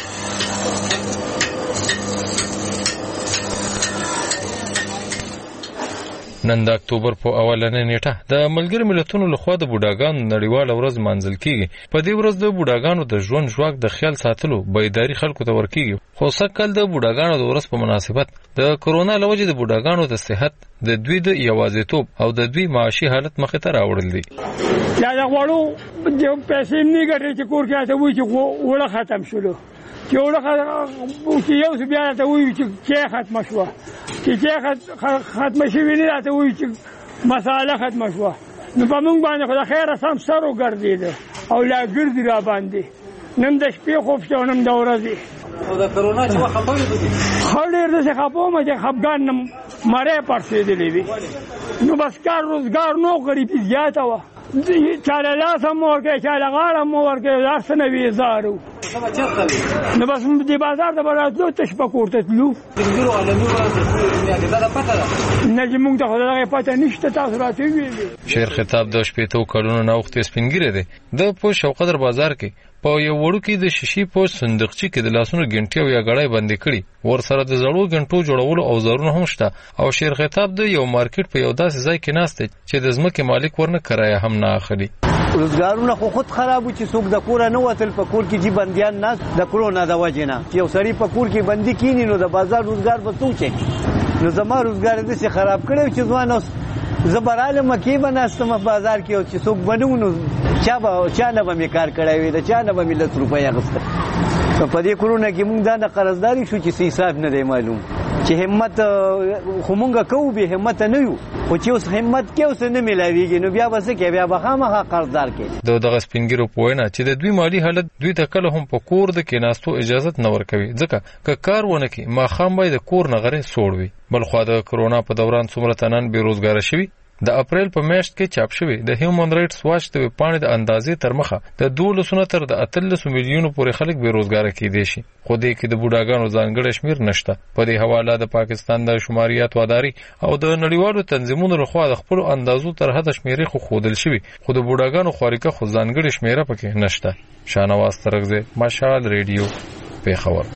نن د اکتوبر په اولنۍ نیټه د ملګري ملتونو لخوا د بوډاګانو نړیواله ورځ مانځل کیږي. په دې ورځ د بوډاګانو د ژوند ژواک د خیال ساتلو بیداری خلکو ته ورکیږي. خو سکهال د بوډاګانو د ورځ په مناسبت د کرونا له وجې د بوډاګانو د صحت د دوی د یوازیتوب او د دوی معاشي حالت مخې ته راوړل دي. یا دا غواړو د پیسې نه ګټي چې کور کې ته وایي چې وړه ختم شولو چې وړه چې یو څه بیا ته وایي چې کې ختم شوه چې کې ختم شوي نه ته وایي چې مساله ختم شوه. نو په موږ باندې خو د خیره سم سر وګرځېده او لا ګرځي را باندې نن د شپې خوب شو نن د ورځې او د کرونا چې خبرې دي خو ډېر داسې خپه وم چې خفګان نه مرۍ پړسېدلې وي. نو بس کار روزګار نو غریبي زیاته وه. چاله لاس هم ورکوي چاله غاړه هم ورکوي هر څه نه وي زارو. نو بس د بازار ته به راتلو تش په کور ته تلو نه چې مونږ ته خو د هغې پته نشته تاسو راته وویلې. شعر خطاب د شپېتو کلونو نه اوښتی سپین ږیری دی. د په شوقدر بازار کې په یو وړوکي د شیشې په صندوقچې کې د لاسونو ګنټې او یا ګړۍ بندې کړي. ورسره د زړو ګنټو جوړولو اوزارونه هم شته او شعر خطاب د یو مارکیټ په یو داسې ځای کې ناست دی چې د ځمکې مالک ورنه کرایه هم نه اخلي. روزګارونه خو خود خراب و چې څوک د کوره نه وتل په کور کې جی بندیان نه د کرونا د وجې نه چې یو سړی په کور کې بندي کینی نو د بازار روزګار به څوک کوي. نو زما روزګار دې خراب کړو چې ځوان اوس زبراله مکی بناستم بازار کې او چې څوک بنو نو چا به چا نه به کار کړی وي د چا نه به ملت روپۍ اخیسته. په دې کرونا کې موږ دا د قرضداري شو چې حساب نه دی معلوم چې همت خو مونږ کوو به همت نه یو او چې اوس همت کې اوس نه ملاویږي نو بیا به څه کې بیا به خامخا قرضدار کې. د دغه سپینګیرو په وینا چې د دوی مالی حالت دوی ته کله هم په کور د کېناستو اجازه نه ورکوي ځکه که کار ونه کړي ماښام به د کور نه غره سوړ وي. بلخوا د کرونا په دوران څومره تنان بې روزګاره شوي د اپریل په میاشت کې چاپ شوی د هیومن رائټس واچ د ویبپاڼې د اندازې تر مخه د دولس نه تر د اتلس میلیونو پورې خلک بې روزګاره کېدای شي، خو دې کې د بوډاګانو ځانګړی شمیر نشته. په دې حواله د پاکستان د شماریات واداري او د نړیوالو تنظیمونو لخوا د خپل اندازو تر حد شمیرې خو ښودل شوي، خو د بوډاګانو خوارکه خو ځانګړې شمیره پکې نشته. شاهنواز ترغزی، مشال ریډیو، پیښور.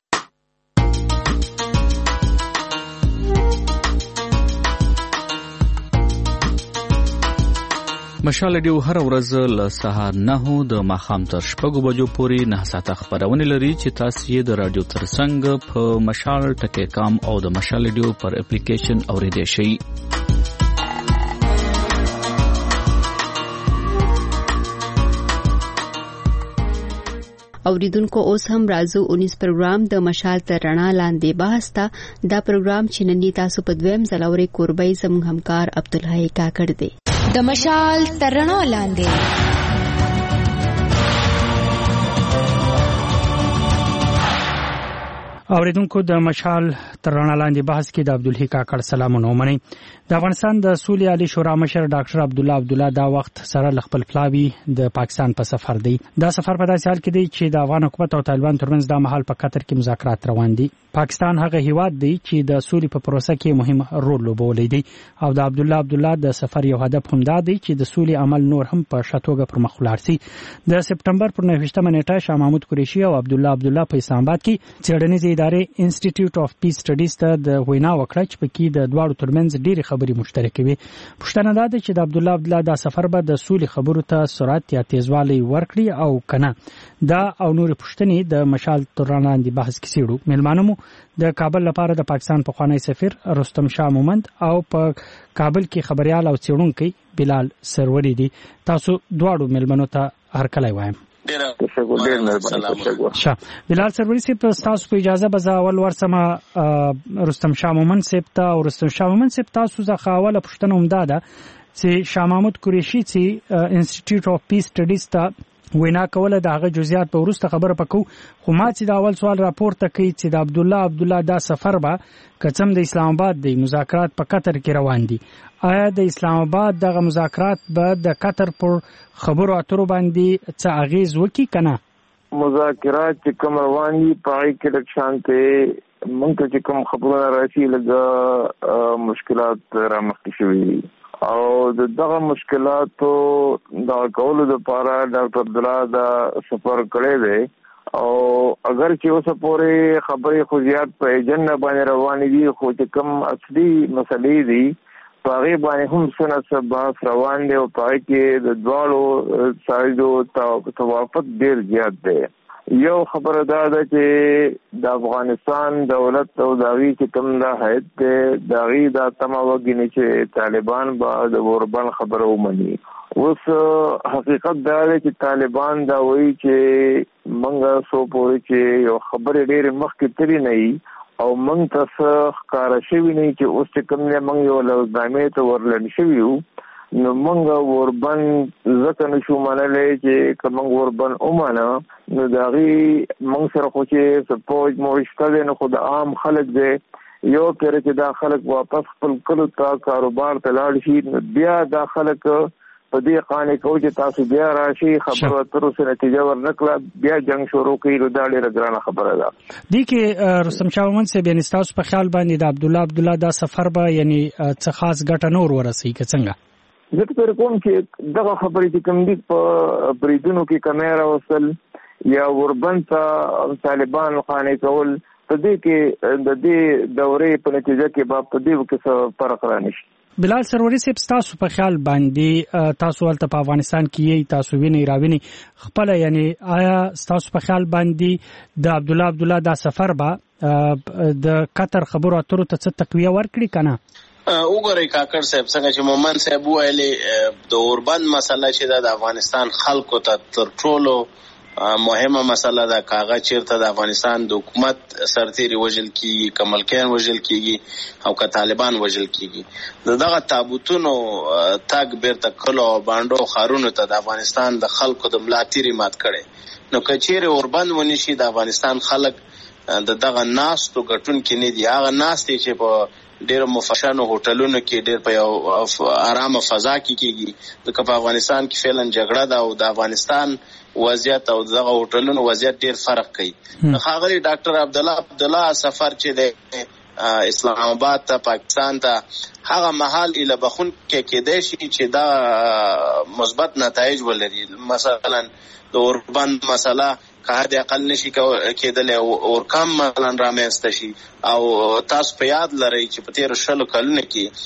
مشال ډیو هر ورځ له سهار نهو د ماښام تر شپږو بجو پورې نه ساعته خبرونه لري چې تاسو یې د رادیو ترڅنګ په مشال ټکی کام او د مشال ډیو پر اپلیکیشن اوریدئ شئ. اوریدونکو اوس هم راځو اونیس پروګرام د مشال تر رڼا لاندې بحث ته. دا پروګرام چې نن تاسو په دویم ځلوري کوربای زموږ همکار عبدالحی کاکړ دی. د مشال تر رڼا لاندې اوریدونکو د مشال تر رڼا لاندې بحث کې د عبدالحی کاکړ سلامونه ومنئ. د افغانستان د سولې عالی شورا مشر ډاکټر عبدالله عبدالله دا وخت سره خپل پلاوی د پاکستان په سفر دی. دا سفر په داسې حال کې دی چې د افغان حکومت او طالبان ترمنځ د مهال په قطر کې مذاکرات روان دي. پاکستان هغه هیواد دی چې د سولې په پروسه کې مهم رول لوبولی دی او د عبدالله عبدالله د سفر یو هدف هم دا دی چې د سولې عمل نور هم په ښه توګه پر مخ ولاړ شي. د سپټمبر پر نهه نیټه شاه محمود قریشي او عبدالله عبدالله په اسلام آباد کې څېړنیزې ادارې انسټیټیوټ اف پیس سټډیز ته د وینا وکړه چې پکې د دواړو ترمنځ ډېرې خبرې مشترکې وي. پوښتنه دا ده چې د عبدالله عبدالله دا سفر به د سولې خبرو ته سرعت یا تیزوالی ورکړي او کنه. دا او نورې پوښتنې د مشال تر رڼا لاندې بحث کې څېړو. میلمانه مو د کابل لپاره د پاکستان پخوانی سفیر رستم شاه مومند او په کابل کې خبريال او څېړونکی بلال سروری دي. تاسو دواړو میلمنو ته هرکلی وایم. شاه بلال سروری صاحب تاسو په اجازه به زه اول ورسمه رستم شاه مومند صاحب ته او رستم شاه مومند صاحب تاسو ځخه اوله پوښتنه هم دا ده چې شاه محمود قریشي چې انسټیټیوټ اف پیس سټډیز ته وینا کوله د هغه جزئیات په وروسته خبره پکو، خو ما چې د اول سوال راپورته کوي چې د عبدالله عبدالله دا سفر به کڅم د اسلام آباد د مذاکرات په قطر کې روان دي. آیا د اسلام آباد دغه مذاکرات به د قطر پر خبرو اترو باندې څه اغیز وکړي کنه؟ مذاکرات چې کوم روان دي په کې د شانته مونږ چې کوم خبرونه راشي لږه مشکلات رامخکې شوي او دغه مشکلاتو دا کولو لپاره ډاکټر عبدالله دا سفر کړی دی او اگر چې اوسه پورې خبرې خو زیات په ایجنډا باندې روانې دي، خو چې کوم اصلي مسلې دي په هغې باندې هم څه نه څه بحث روان دی او په هغې کې د دواړو سایډو توافق ډېر زیات دی. یو خبره دا ده چې د افغانستان دولت او د هغې چې کوم دا هیئت دی د هغې دا تمه وګڼي چې طالبان به د اوربند خبره ومني. اوس حقیقت دا دی چې طالبان دا وایي چې موږ څو پورې چې یو خبرې ډېرې مخکې تللې نه وي او موږ ته څه ښکاره شوي نه وي چې اوس چې کوم دی موږ یو لوزنامې ته ورلنډ شوي یو نو موږ اوربند ځکه نشو منلی چې که موږ اوربند ومنه نو د هغې موږ سره خو چې څه پوج مو شته دی نو خو د عام خلک دی یو پېره چې دا خلک واپس خپل کلو ته کاروبار ته لاړ شي نو بیا دا خلک په دې قانع کوو چې تاسو بیا راشي خبرو اترو څه نتیجه ورنکړه بیا جنګ شروع کړي نو دا ډېره ګرانه خبره ده. دې کې رستم شاه مومند صاحب یعنې ستاسو په خیال باندې د عبدالله عبدالله دا سفر به یعنې څه خاص ګټه نور ورسوي که څنګه؟ زه فکر کوم چې دغه خبرې چې کوم دي په بریدونو کې کمی راوستل یا اوربند ته طالبان قانع کول په دې کې د دې دورې په نتیجه کې به په دې کې څه فرق رانشي. بلال سروری صاحب تاسو په خیال باندې تاسو ولته په افغانستان کې یې تاسو ویني راویني خپل یعنی آیا تاسو په خیال باندې د عبدالله عبدالله دا سفر به د قطر خبرو اترو ته څه تقویه ورکړي کنه؟ وګورئ کاکړ صاحب څنګه چې مومند صاحب ویلې د اوربند مسله چې د افغانستان خلکو ته تر ټولو مهمه مسله ده. کاغه چیرته د افغانستان د حکومت سرتیري وژل کیږي، که ملکیان وژل کیږي او که طالبان وژل کیږي، د دغه تابوتونو تګ بیرته کلو او بانډو ښارونو ته د افغانستان د خلکو د ملا تیرې مات کړی. نو که چیرې اوربند ونیسي د افغانستان خلک د دغه ناستو ګټون کې نه دي. هغه ناستې چې په ډېر مفشانو هوټلونو کې ډېر په یو آرامه فضا کې کېږي، ځکه په افغانستان کې فعلا جګړه ده او د افغانستان وضعیت او دغه هوټلونو وضعیت ډېر فرق کوي. ښاغلي ډاکټر عبدالله عبدالله سفر چې دی اسلام آباد ته پاکستان ته هغه مهال اله بخون کې کېدای شي چې دا مثبت نتایج ولري. مثلا د اوربند مسله که حد اقل نشي کېدلی اور کم مثلا رامنځته شي. او تاسو په یاد لرئ چې په تېرو شلو کلونو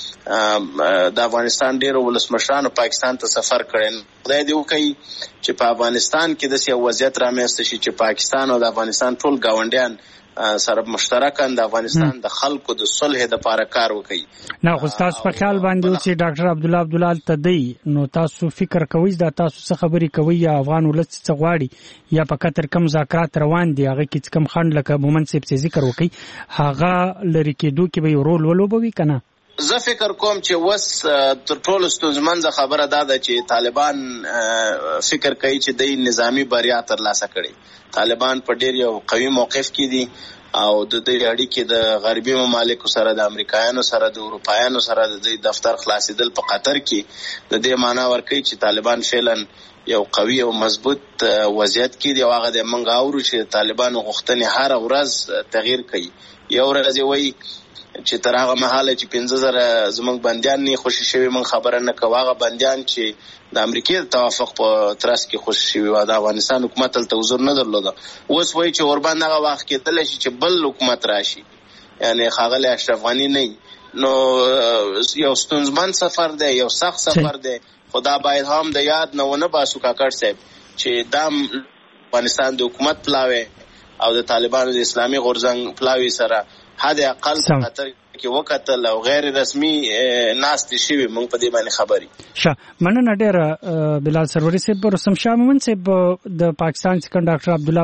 کې د افغانستان ډېرو ولسمشرانو پاکستان ته سفر کړی. خدای دې وکړي چې په افغانستان کې داسې یو وضعیت رامنځته شي چې پاکستان او د افغانستان ټول ګاونډیان سره مشترکاً د افغانستان د خلکو د صلح لپاره کار وکړي. نه خو تاسو په خیال باندې چې ډاکټر عبدالله عبدالله تدی نو تاسو فکر کوئ دا تاسو څه خبرې کوي یا افغان ولس څه غواړي یا په کتر کم مذاکرات روان دي هغه کې کم خند لکه مومن صاحب چې ذکر وکړي هغه لري کېدو کې به یو رول ولوبوي کنه؟ زه فکر کوم چې وس تر ټولو ستونزمنه خبره دا ده چې طالبان فکر کوي چې د نظامی بریا ترلاسه کړي. طالبان په ډېر یو قوي موقف کې دي او د دې اړیکې د غربي ممالکو سره د امریکایانو سره د اروپایانو سره د دې دفتر خلاصېدل په قطر کې د دې معنا ورکوي چې طالبان فعلا یو قوي او مضبوط وضعیت کې دي او هغه د موږ اورو چې طالبانو غوښتنې هر ورځ تغییر کوي. یو ورځ وایي چې تر هغه مهاله چې پنځه زره زموږ بندیان نه خوشي شوي موږ خبره نه کوو. هغه بندیان چې د امریکې د توافق په ترڅ کې خوشي شوي وو د افغانستان حکومت هلته حضور نه درلوده. اوس وایي چې اوربند هغه وخت کېدلی شي چې بل حکومت راشي، یعنې ښاغلی اشرف غني نه. نو یو ستونزمن سفر دی، یو سخت سفر دی، خو دا باید هم د یاد نه ونه باسو کاکړ صاحب چې دا افغانستان د حکومت پلاوی او د طالبانو د اسلامي غورځنګ پلاوی سره حد اقل په خطر کې وکتل او غیر رسمي ناستې شوي موږ په دې باندې خبرې. ښه مننه ډېره بلال سروري صاحب. رستم شاه مومن صاحب د پاکستان څخه ډاکټر عبدالله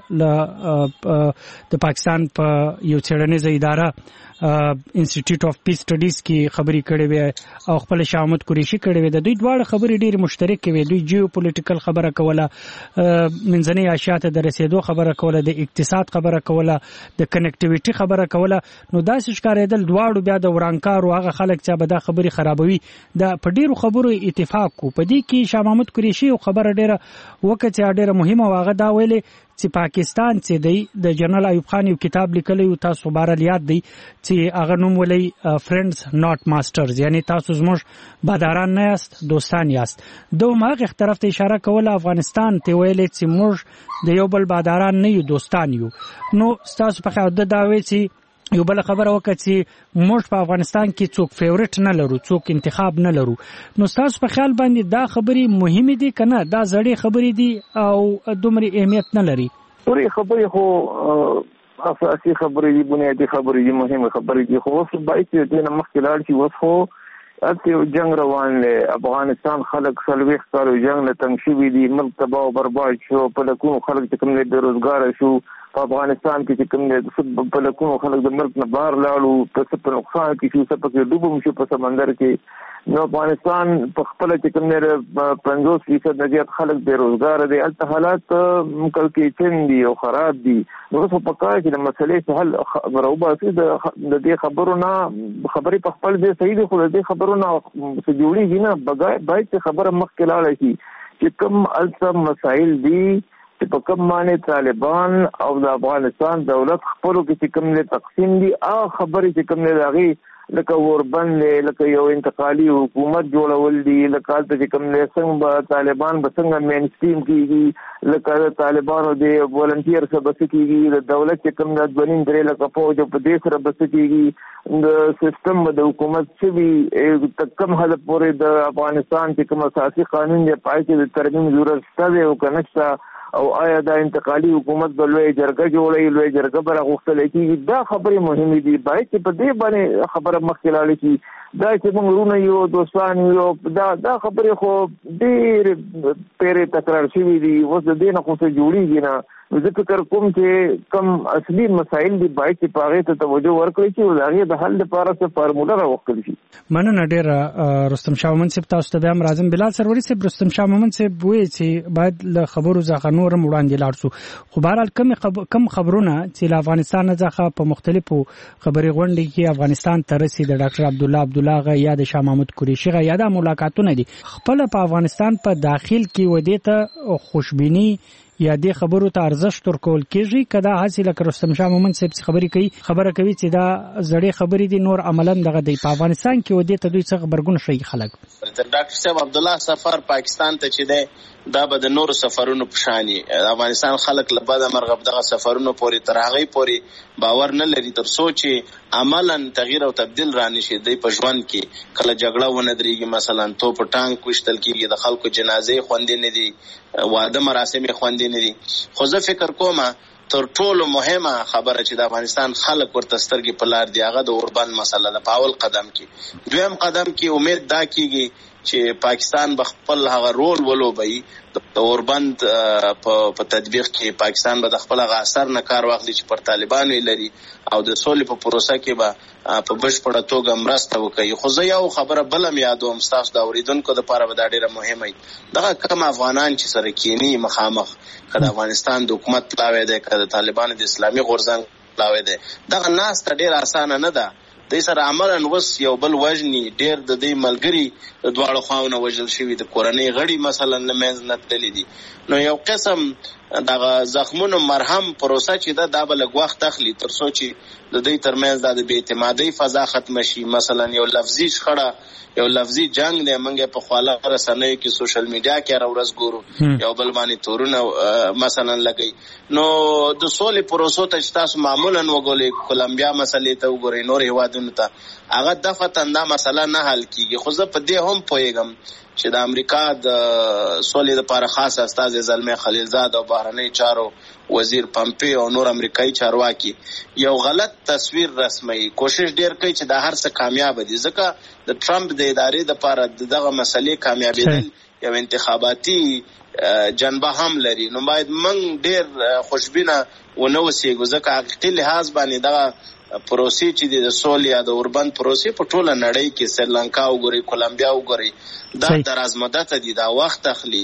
عبدالله د پاکستان په یو څېړنیزه اداره انسټیټیوټ اف پیس سټډیز کې خبرې کړې وې او خپل شامت قریشي کړې وې. د دوی دواړه خبرې ډېرې مشترکې وې. دوی جیو پولیټیکل خبره کوله، منځنۍ اسیا ته د رسېدو خبره کوله، د اقتصاد خبره کوله، د کنیکټیویټي خبره کوله. نو داسې ښکارېدل دواړو بیا د ورانکارو هغه خلک چې به دا خبرې خرابوي دا په ډېرو خبرو اتفاق کو. په دې کې شاه محمود قریشي یو خبره ډېره وکړه چې ډېره مهمه وه. هغه دا ویلې چې پاکستان چې دی د جنرال ایوب خان یو کتاب لیکلی و، تاسو بهرحال یاد دی چې هغه نوم ولئ فرینډز ناٹ ماسټرز، یعنی تاسو زموږ باداران نه یاست، دوستان یاست. دو هغه طرف ته اشاره کوله افغانستان ته ویلې چې موږ د یو بل باداران نه یو، دوستان یو. نو تاسو په خیال د داوی چې یو بل خبره وکړه چې موږ په افغانستان کې څوک فیورټ نه لرو، څوک انتخاب نه لرو. نو تاسو په خیال باندې دا خبرې مهمې دي که نه؟ دا زړې خبرې دي او دومره اهمیت نه لري؟ پورې خبرې خو اساسي خبرې دي، بنیادي خبرې دي، مهمه خبرې دي. خو اوس باید چې دې نه مخکې لاړ شي. اوس خو هلته یو جنګ روان دی. افغانستان خلک څلوېښت کالو جنګ نه تنګ شوي دي، ملک تباه او برباد شو، په لکونو خلک چې کوم دی بېروزګاره شو. په افغانستان کې چې کوم دی په لکونو خلک د ملک نه بهر لاړو، په څه په نقصان کې شو، څه پکې ډوب هم شو په سمندر کې. نو افغانستان په خپله چې کوم دی پنځوس فیصد نه زیات خلک بېروزګاره دی. هلته حالات کړکېچن دي او خراب دي. نو اوس په کار چې د مسلې څه حل راوباسي. د دې خبرو نه خبرې په خپل ځای صحیح دي، خو د دې خبرو نه څه جوړېږي نه. باید چې خبره مخکې لاړه شي چې کوم هلته مسایل دي چې په کوم معنی طالبان او د افغانستان دولت خپلو کې چې کوم دی تقسیم دي. هغه خبرې چې کوم دی د هغې لکه اوربند دی، لکه یو انتقالي حکومت جوړول دي، لکه هلته چې کوم دی څنګه به طالبان به څنګه مین سټریم کېږي، لکه د طالبانو د والنټیر سره به څه کېږي، د دولت چې کوم دی دوه نیم درې لکه فوج په دې سره به څه کېږي، د سیستم به د حکومت څه وي، تر کوم حد پورې د افغانستان چې کوم اساسي قانون دی په هغې کې د ترمیم ضرورت شته دی او که نه شته، او آیا دا انتقالي حکومت به لوی جرګه جوړوي، لوی جرګه به راغوښتلی کېږي. دا خبرې مهمې دي. باید چې په دې باندې خبره مخکې لاړه شي. دا چې موږ وروڼه یو، دوستان یو، دا دا خبرې خو ډېرې پیرې تکرار شوي دي. اوس د دې نه خو څه جوړېږي نه. زه فکر کوم چې کم اصلي مسایل دي باید چې پاغه ته توجه ورکړي چې ولغه د حل لپاره څه فارموله راوړل شي. مننه ډېر رستم شاه مومن صاحب، تاسو ته هم راځم. بلال سروري صاحب، رستم شاه مومن صاحب وایي چې باید له خبرو ځخه نور وړاندې لاړ شو، خو بهرحال کم کم خبرونه چې له افغانستان ځخه په مختلفو خبري غونډې کې افغانستان ته رسي د ډاکټر عبدالله عبدالله غ یا د شاه محمود قریشي غ یا د ملاقاتونه دي، خپل په افغانستان په داخل کې ودی ته خوشبینی یا دې خبرو ته ارزښت ورکول کېږي کدا حاصله کړ. رستم شاه مومن صاحب خبري کوي خبره کوي چې دا زړې خبرې دي، نور عملاً دغه دی په افغانستان کې ودی ته دوی څخه خبرګون شي خلک. ډاکټر صاحب عبدالله سفر پاکستان ته چې دی دا به د نورو سفرونو په شان افغانستان خلک له بده مرغه دغه سفرونو پورې تر هغه پورې باور نه لري تر څو چې عملاً تغییر او تبديل رانه شي دی په ژوند کې. کله جګړه ونه درېږي، مثلا تو په ټانک وشتل کېږي، د خلکو جنازې خوندې نه دي، واده مراسم خوندې نه دي. خو زه فکر کوم تر ټولو مهمه خبره چې د افغانستان خلک ورته سترګې په لار دی هغه د اوربند مسله ده. په اول قدم کې دویم قدم کې امید دا کېږي چې پاکستان به خپل هغه رول ولوبوي د اوربند په تطبیق کې. پاکستان به د خپل هغه اثر نه کار واخلي چې پر طالبانو لري او د سولې په پروسه کې به په بشپړه توګه مرسته وکړي. خو زه یو خبره بل هم یادوم ستاسو د اورېدونکو دپاره به دا ډېره مهمه وي، دغه کم افغانان چې سره کینی مخامخ که د افغانستان د حکومت پلاوی دی که د طالبانو د اسلامي غورځنګ پلاوی دی، دغه ناسته ډېره اسانه نه ده. دوی سره عملاً وس یو بل وژني، ډېر د دوی ملګري د دواړو خواونه وژل شوي، د کورنۍ غړي مثلا له منځ نه تللي دي. نو یو قسم دغه زخمونو مرهم پروسه چې ده دا به لږ وخت اخلي تر څو چې د دوی ترمنځ دا د بې اعتمادۍ فضا ختمه شي. مثلا یو لفظي شخړه، یو لفظي جنگ دی، موږ په خواله رسنیو کې سوشل میډیا کې هره ورځ ګورو یو بل باندې تورونه مثلا لګوي. نو د سولې پروسو ته چې تاسو معمولا وګورئ، کولمبیا مسلې ته وګورئ، نور هېوادونو ته، هغه دفعتاً دا مسله نه حل کېږي. خو زه په دې هم پوهېږم چې د امریکا د سولې لپاره خاص استازی زلمی خلیلزاد او بهرنی چارو وزیر پمپیو او نور امریکایي چارواکي یو غلط تصویر رسمي، کوشش ډیر کوي چې دا هر څه کامیاب دي، ځکه د ټرمپ د ادارې لپاره دغه مسلې کامیابېدل یو انتخاباتي جنبه هم لري. نو باید موږ ډیر خوشبینه ونه اوسېږو، ځکه حقیقي لحاظ باندې دغه پروسې چې د سولې یا د اوربند پروسې په ټوله نړۍ کې سریلانکا وګورئ، کولمبیا وګورئ، دا دراز مدته دي، دا وخت اخلي،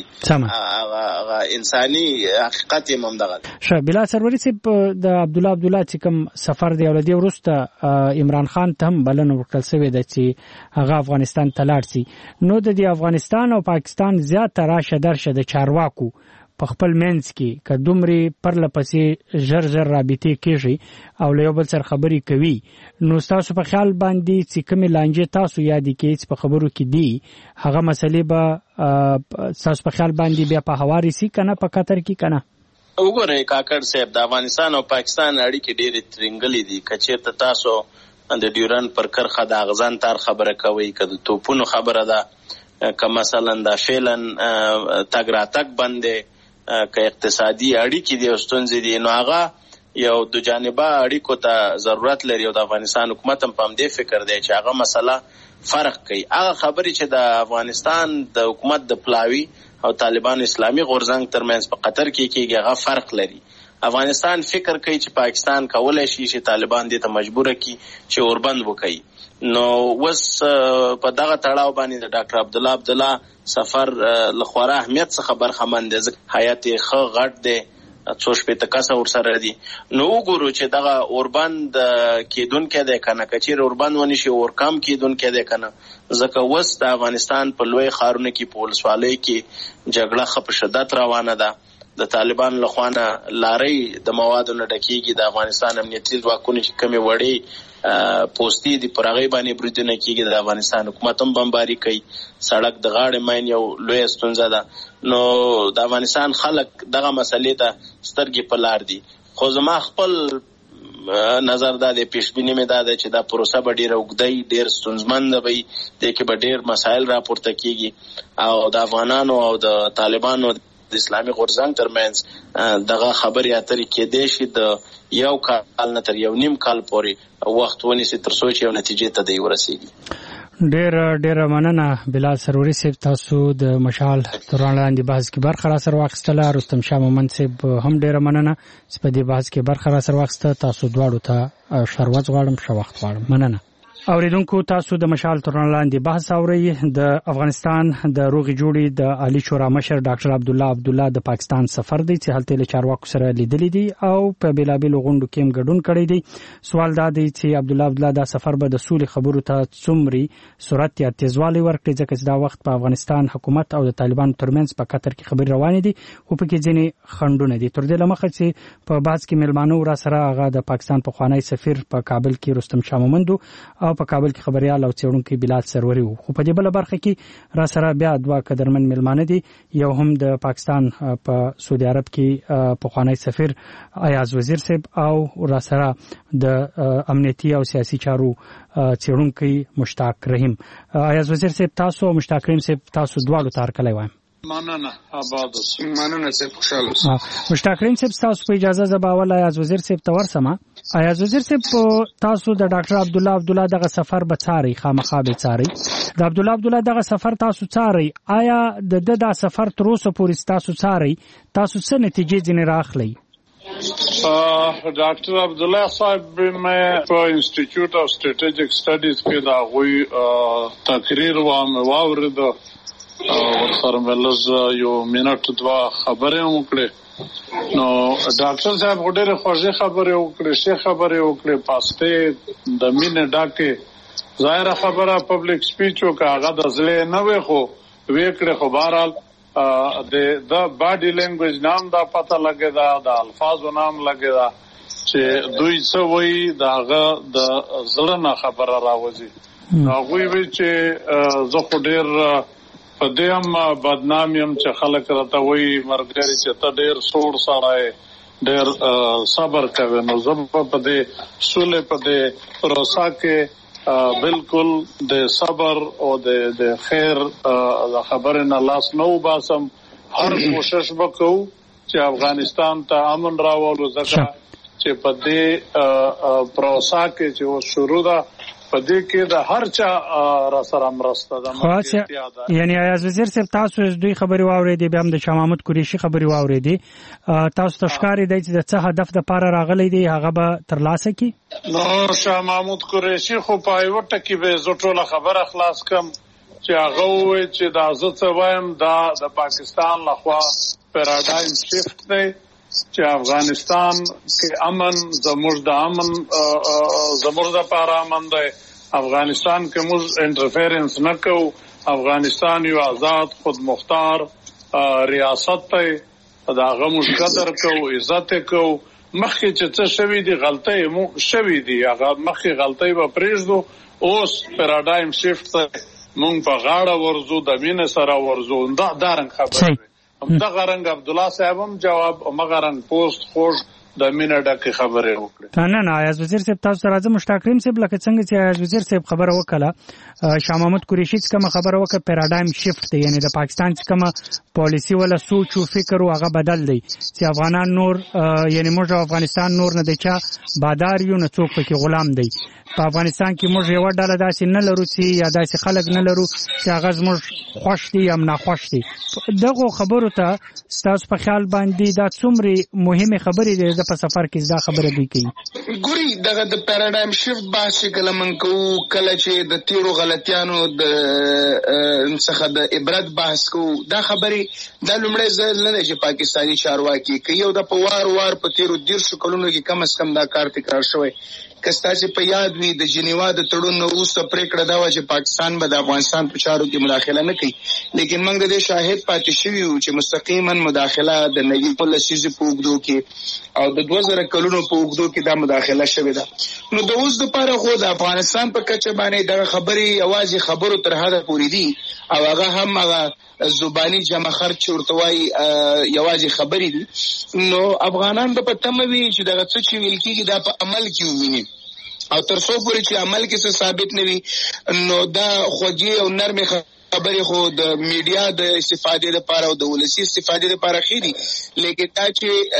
هغه انساني حقیقت یې هم دغه. ښه، بلال سروري صاحب د عبدالله عبدالله چې کوم سفر دی او له دې وروسته عمران خان ته هم بلنه ورکړل شوې ده چې هغه افغانستان ته لاړ شي، نو د دې افغانستان او پاکستان زیاته راشه درشه د چارواکو په خپل منځ کې که دومرې پرله پسې ژر ژر رابطې کېږي او له یو بل سره خبرې کوي، نو ستاسو په خیال باندې چې کومې لانجې تاسو یادې کړئ چې په خبرو کې دي، هغه مسلې به ستاسو په خیال باندې بیا په هوارې سي که نه په قطر کې که نه؟ وګورئ کاکړ صاحب، د افغانستان او پاکستان اړیکې ډېرې ترنګلې دي. که چېرته تاسو د ډیورن پر کرښه د اغزن تار خبره کوئ، که د توپونو خبره ده، که مثلا د فعلا تګ راتګ بند دی، که اقتصادي اړیکې دي او ستونزې دي، نو هغه یو دو جانبه اړیکو ته ضرورت لري او د افغانستان حکومت هم په همدې فکر دی چې هغه مسله فرق کوي. هغه خبرې چې د افغانستان د حکومت د پلاوي او طالبانو اسلامي غورځنګ ترمنځ په قطر کې کېږي هغه فرق لري. افغانستان فکر کوي چې پاکستان کولی شي چې طالبان دې ته مجبوره کړي چې اوربند وکړي. نو اوس په دغه تړاو باندې د ډاکټر عبدالله عبدالله سفر له خورا اهمیت څخه برخمن دی، ځکه حیات یې ښه غټ دی، څو شپېته کسه ورسره دي. نو وګورو چې دغه اوربند کېدونکی دی که نه، که چېرې اوربند ونشي اورکم کېدونکی دی که نه، ځکه اوس د افغانستان په لوی ښارونو کې په ولسوالیو کې جګړه ښه په شدت روانه ده. د طالبان له خوا نه لارۍ د موادو نه ډکېږي، د افغانستان امنیتي ځواکونه چې کومې وړې پوستې دي پر هغې باندې بریدونه کېږي، د افغانستان حکومت هم بمباري کوي، سړک د غاړې ماین یو لویه ستونزه ده. نو د افغانستان خلک دغه مسلې ته سترګې په لار دي. خو زما خپل نظر دا دی، پیشبیني مې دا ده چې دا پروسه به ډېره اوږده وي، ډېر ستونزمنده به وي، دې کې به ډېر مسایل راپورته کېږي او د افغانانو او د طالبانو د اسلامي غورځنګ ترمنځ دغه خبرې اترې کېدای شي د یو کال نه تر یو نیم کال پورې وخت ونیسي تر څو چې یو نتیجې ته دی ورسېږي. ډېر ډېر مننه بلال سروري صاحب، تاسو د مشال تران لاندې بحث کې برخه را سره واخیستله. رستم شاه مومند صاحب هم ډېر مننه چې په دې بحث کې برخه را سره واخیسته. تاسو دواړو ته شروات غواړم، ښه وخت غواړم. مننه. اوریدونکو، تاسو د مشال تران لاندې بحث اورئ. د افغانستان د روغې جوړې د عالی شورا مشر ډاکټر عبدالله عبدالله د پاکستان سفر دی چې هلته له چارواکو سره لیدلی دی او په بیلابیلو غونډو کې هم ګډون کړی دی. سوال دا دی چې عبدالله عبدالله دا سفر به د سولې خبرو ته څومره سرعت یا تیزوالی ورکړي، ځکه چې دا وخت په افغانستان حکومت او د طالبانو ترمنځ په قطر کې خبرې روانې دي، خو پکې ځینې خنډونه دي. تر دې له مخه چې په بحث کې میلمانه را سره هغه د پاکستان پخوانی سفیر په کابل کې رستم شاه مومند او په کابل کې خبريال او څېړونکي بلال سروري وو. خو په دې بل برخه کې را سره بیا دوه قدرمن میلمانه دي. یو هم د پاکستان په سعودي عرب کې پخوانی سفیر ایاز وزیر صاحب او را سره د امنیتي او سیاسي چارو څېړونکي مشتاق رحیم. ایاز وزیر صاحب تاسو او مشتاق رحیم صاحب تاسو دواړو ته هرکلی وایم. مننه آباد اوسئ. مننه صاحب، خوشاله اوسئ. مشتاق رحیم صاحب تاسو په اجازه زه به اول ایاز وزیر صاحب ته ورسم. ایاز وزیر صاحب تاسو د ډاکټر عبدالله عبدالله دغه سفر به څارئ، خامخا به څارئ. د عبدالله عبدالله دغه سفر تاسو څارئ، آیا د ده دا سفر تر اوسه پورې تاسو څارئ؟ تاسو څه نتیجې ځینې راخلئ؟ ډاکټر عبدالله صاحب مې په انسټیټیوټ اف سټریټیجیک سټډیز کې د هغوی تقریر واورېده او ورسره مې لږ یو منټ دوه خبرې هم وکړې. نو ډاکټر صاحب ډېرې خوږې خبرې وکړې، ښې خبرې وکړې، پاستې د مینې ډکې. ظاهره خبره پبلک سپیچ وکړه، هغه د زړه نه وې خو ویې کړې. خو بهرحال د باډي لینګویج نام دا پته لګېده، د الفاظو نام لګېده چې دوی څه وایي، د هغه د زړه نه خبره راوځي. هغوی وایي چې زه خو ډېر په دې هم بدنام یم چې خلک راته وایي مرګري چې ته ډېر سوړ سړی، ډېر صبر کوې. نو زه په دې سولې په دې پروسه کې بالکل د صبر او د خیر د خبرې نه لاس نه وباسم. هر کوشش وکړو چې افغانستان ته امن راولو، ځکه چې په دې پروسه کې چې اوس شروع ده په دې کې د هر چا را سره مرسته ده. یعنی ایاز وزیر صاحب تاسو دوی خبرې واورېدې، بیا هم د شاه محمود قریشي خبرې واورېدې. تاسو ته ښکاري دی چې د څه هدف دپاره راغلی دی هغه به ترلاسه کړي؟ نو شاه محمود قریشي خو په یوه ټکي به زه ټوله خبره خلاص کړم چې هغه ووایي چې دا زه څه وایم دا د پاکستان لخوا پیراډایم شفت دی چې افغانستان کې امن زموږ د امن زموږ دپاره امن دی. افغانستان کې موږ انټرفیرنس نه کوو. افغانستان یو آزاد خود مختار ریاست دی، د هغه موږ قدر کوو، عزت یې کوو. مخکې چې څه شوي دي غلطۍ مو شوي دي، هغه مخکې غلطۍ به پرېږدو. اوس پیراډایم شفت دی، موږ په غاړه ورځو، د مینې سره ورځو. دا دا رنګ خبرې دغه رنګ عبدالله صاحب هم جواب مغه رنګ پوسټ خوږ د مینه ډکې خبرې وکړې. نه نه ایاز وزیر صاحب تاسو ته راځم. مشتاق رحیم صاحب لکه څنګه چې ایاز وزیر صاحب خبره وکړه، شاه محمود قریشي چې کومه خبره وکړه پیراډایم شفت دی، یعنی د پاکستان چې کومه پالیسي ولا سوچ او فکر او هغه بدل دی چې افغانان نور یعنی موږ افغانستان نور نه دی چا بادار یو نه څوک پکې غلام دی. په افغانستان کې موږ یو ډله داسې نه لرو چې یا داسې خلک نه لرو چې هغه زموږ خوښ دي یا ناخوښ دي. دغه خبرو ته ستاسو په خیال باندې دا څومره مهمه خبرې ده د په سفر کې دا خبره دوی کوي؟ ګوري دغه د پیراډایم شفت بحث کله من کوو، کله چې د تیرو غلطیانو د څخه د عبرت بحث کوو. دا خبرې دا لومړی ځل نه دی چې پاکستاني چارواکي کوي او د په وار وار په تیرو دیرشو کلونو کې کم از کم دا کار تکرار شوی. که ستاسو په یاد وي د جنیوا د تړون نه وروسته پریکړه دا وه چې پاکستان به د افغانستان په چارو کې مداخله نه کوي، لیکن موږ د دې شاهد پاتې شوي وو چې مستقیما مداخله د نوي لسیزې په اوږدو کې او د دوه زره کلونو په اوږدو کې دا مداخله شوې ده. نو د اوس دپاره خو د افغانستان په کچه باندې دغه خبرې یوازې خبرو تر حده پورې دي او هغه هم هغه زبانی جمع خرچ ورته وایي یوازې خبرې دي. نو افغانان به په تمه وي چې دغه څه چې ویل کېږي دا په عمل کې وویني او تر څو پورې چې عمل کې څه ثابت نه وي نو دا خوږې او نرمې خبرې خو د میډیا د استفادې لپاره او د ولسی استفادې لپاره خېدي، لیکن دا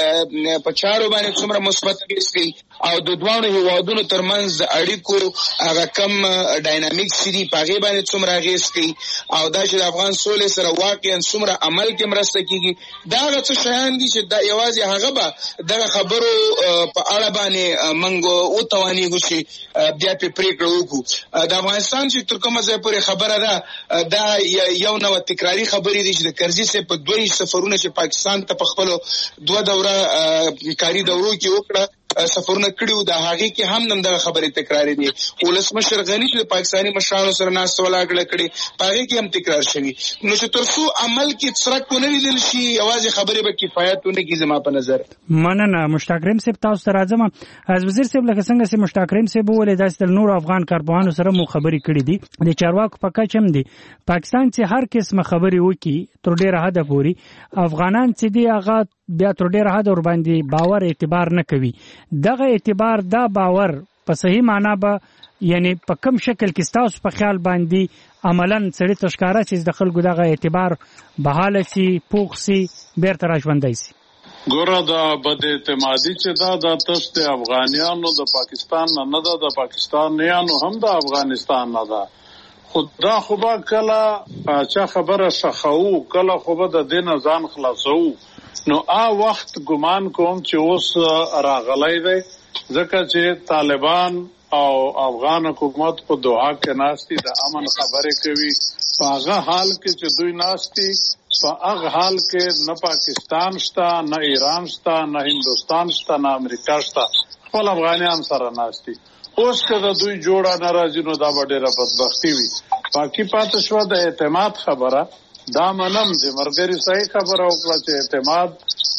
چې په چارو باندې څومره مثبت اغېز کوي او د دوه هیوادونو ترمنځ د اړیکو هغه کم ډاینامیکس دي په هغې باندې څومره اغېز کوي او دا چې د افغان سولې سره واقعا څومره عمل کې مرسته کېږي، دا هغه څه شیان دي چې دا یوازې هغه به دغه خبرو په اړه باندې موږ وتوانېږو چې بیا پرې پرېکړه وکړو. د افغانستان چې تر کومه ځایه پورې خبره ده دا یو نوع تکراري خبرې دي چې د کرزي صاحب په دوی سفرونه چې پاکستان ته په خپلو دوه دوره کاري دورو کې وکړه سفرونه کړي د هغې کې هم نن دغه خبرې تکراري دي. ولسمشر غني چې د پاکستاني مشرانو سره ناسته ولاړه کړې په هغې کې هم تکرار شوي، نو چې تر څو عمل کې څرک ونه لیدل شي یوازې خبرې به کفایت ونه کړي زما په نظر. مننه مشتاق کریم صاحب، تاسو ته راځم. از وزیر صاحب لکه څنګه چې مشتاق کریم صاحب وویل داسې د نورو افغان کارپوهانو سره مو خبرې کړې دي، د چارواکو په کچه هم دي پاکستان چې هر قسمه خبرې وکړي تر ډېره حده پورې افغانان چې دي هغه بیا تر ډېره حده ورباندې باور اعتبار نه کوي. دغه اعتبار دا باور په صحیح معنا به یعنی په کوم شکل کې ستاسو په خیال باندې عملاً سړي ته ښکاره چې د خلکو دغه اعتبار بحاله سي پوخ سي بیرته راژوندی سي؟ ګوره دا بد اعتمادي چې دا د تش د افغانیانو د پاکستان نه نه ده، د پاکستانیانو هم د افغانستان نه ده. خو دا خو به کله چا خبره شخو کله خو به د دې نه ځان خلاصو، نو آ وخت ګمان کوم چې اوس راغلی دی ځکه چې طالبان او افغان حکومت په دوحه کې ناستي د امن خبرې کوي. په هغه حال کې چې دوی ناستي په هغه حال کې نه پاکستان شته نه ایران شته نه هندوستان شته نه امریکا شته، خپل افغانیان سره ناستي. اوس که د دوی جوړه نه راځي نو دا به ډېره بدبختي وي. باقي پاتې شوه د اعتماد خبره، دا منم د مرګري صحیح خبره وکړه چې اعتماد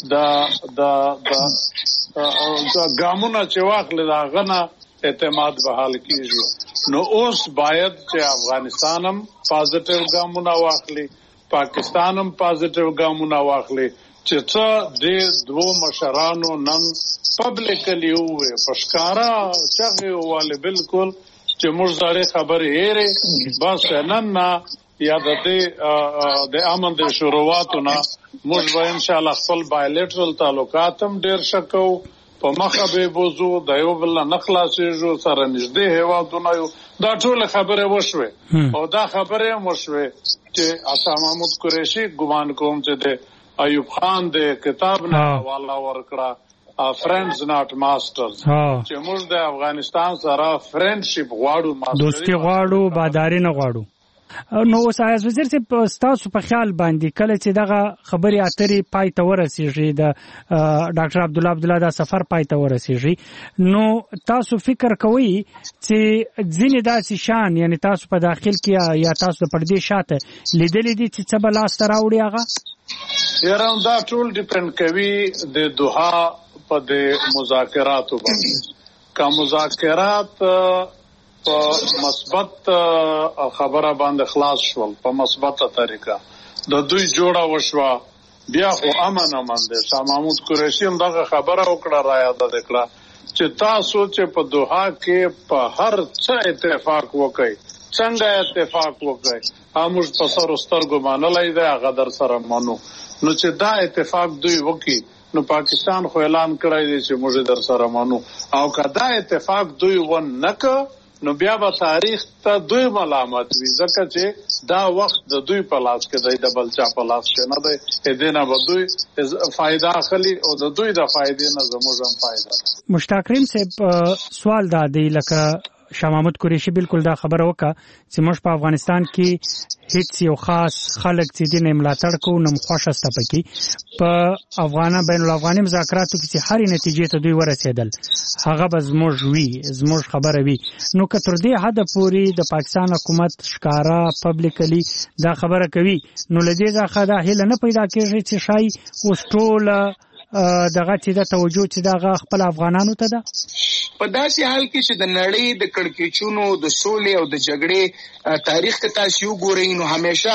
د د ګامونه چې واخلې د هغه نه اعتماد بحال کیږي. نو اوس باید چې افغانستان هم پازیټیو ګامونه واخلي، پاکستان هم پازیټیو ګامونه واخلي چې څه د دوو مشرانو نن پبلکلی ووایي په ښکاره چغې ووالې بالکل چې موږ زړې خبرې هېرې بس نن نه یا د دې د امن د شروعاتو نه موږ به انشاءالله خپل بایلیټرل تعلقات هم ډېر ښه کوو، په مخه به بوځو، د یو بل نه خلاصېږو، سره نږدې هېوادونه یو. دا ټولې خبرې وشوې او دا خبرې هم وشوې چې عطا محمود قریشي ګمان کوم چې د ایوب خان د کتاب نه حواله ورکړه فرینډز ناٹ ماسټرز، چې موږ د افغانستان سره فرینډشپ غواړو، دوستي غواړو، باداري نه غواړو. نو اوس ایاز وزیر صاحب ستاسو په خیال باندې کله چې دغه خبرې اترې پای ته ورسیږي، د ډاکټر عبدالله عبدالله دا سفر پای ته ورسیږي، نو تاسو فکر کوئ چې ځینې داسې شان یعنی تاسو په داخل کې یا تاسو د پردې شاته لیدلی دي چې څه به لاسته راوړي هغه؟ یاره دا ټول ډیپینډ کوي د دوحه په د مذاکراتو باندې. که مذاکرات په مثبت خبره باندې خلاص شول په مثبته طریقه د دوی جوړه وشوه بیا خو امن امن دی. شاه محمود قریشي هم دغه خبره وکړه، را یاده کړه چې تاسو چې په دوحه کې په هر څه اتفاق وکړئ، څنګه اتفاق وکړئ، موږ په سر سترګو منلی دی، هغه در سره منو. نو چې دا اتفاق دوی وکړي نو پاکستان خو اعلان کړی دی چې موږ در سره منو، او که دا اتفاق دوی ون نه کړ نو بیا به تاریخ ته دوی ملامت وي، ځکه چې دا وخت د دوی په لاس کې دی، د بل چا په لاس کې نه دی. دې نه به دوی فایده اخلي او د دوی د فایدې نه زموږ هم فایده ده. مشتاق کریم صاحب سوال دا دی، لکه شاه محمود قریشي بالکل دا خبره وکړه چې موږ په افغانستان کې هیڅ یو خاص خلک چې دین ملاتړ کوو نه خوښه سته پکې په افغان بین الافغاني مذاکراتو کې چې هرې نتیجې ته دوی ورسېدل هغه به زموږ وي، زموږ خبره وي. نو که تر دې حده پورې د پاکستان حکومت ښکاره پبلکلی دا خبره کوي نو له دې څخه دا هیله نه پیدا کېږي چې شاید اوس ټوله دغه چې د توجه چې دغه خپل افغانانو ته ده؟ په داسې حال کې چې د نړۍ د کړکېچونو د سولې او د جګړې تاریخ ته تاسو وګورئ نو همیشه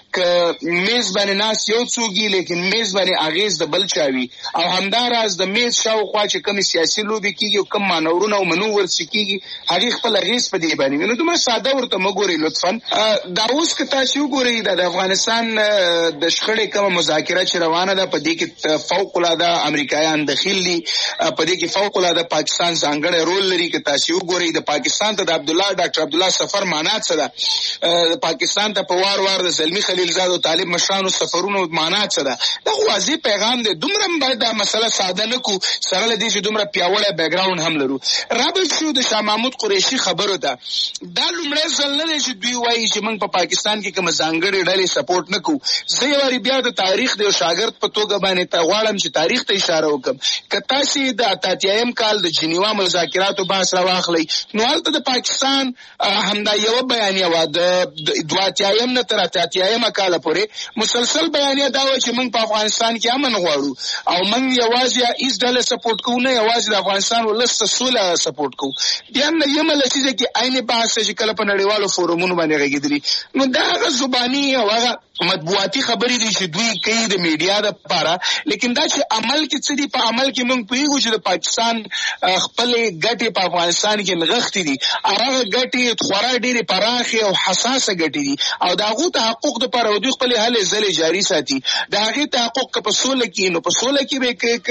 ک میز باندې ناس یو څوګي لیکن میز باندې اغیز د بل چاوي او همداراز د میز شاوخوا چې کوم سیاسي لوبي کیږي او کوم مانورونه او منور سکیږي هغه خپل اغیز په دی باندې نو دومره ساده ورته مګوري لطفا دا اوس که تاسو وګورئ د افغانستان د شخړې کوم مذاکره چې روانه ده په دې کې فوق العاده امریکایان داخل دي په دې کې فوق العاده پاکستان ځانګړی رول لري که تاسو وګورئ د پاکستان ته د عبد الله ډاکټر عبد الله سفر معنا څه ده پاکستان ته په وار وار د زلمی خلیلزاد او طالب مشرانو سفرونو معنا څه ده دا واضح پیغام دی دومره باید دا مسله ساده نه کو سره لدی چې دومره پیاوړی بیک ګراوند هم لرو رابط شو د شاه محمود قریشي خبرو ده دا لومړی ځل نه دی چې دوی وایي چې موږ په پاکستان کې کوم ځانګړې ډلې سپورټ نه کوو زه یو واري بیا د تاریخ د شاګرد په توګه باندې ته غواړم چې تاریخ ته اشاره وکړم که تاسو د اتاتیایم کال د جنیوا مذاکراتو بحث راواخلئ نو هلته د پاکستان همدا یو بیانیه وه د دوه اتیایم نه تر اتاتیایم کاله پورې مسلسل بیانیه دا وه چې موږ په افغانستان کې امن غواړو او موږ یوازې هېڅ ډله سپورټ کوو نه یوازې د افغانستان ولس ته سوله سپورټ کوو بیا نه یمه لسیزه کې عین بحث چې کله په نړیوالو فورمونو باندې غږېدلي نو دا هغه زباني او هغه مطبوعاتي خبرې دي چې دوی کوي د میډیا دپاره لیکن دا چې عمل کې څه دي په عمل کې موږ پوهېږو چې د پاکستان خپلې ګټې په افغانستان کې نغښتې دي هغه ګټې خورا ډېرې پراخې او حساسه ګټې دي او د هغو تحقق دپاره دوی خپلې هلې ځلې جاري ساتي د هغې تحقق که په سوله کې نو په سوله کې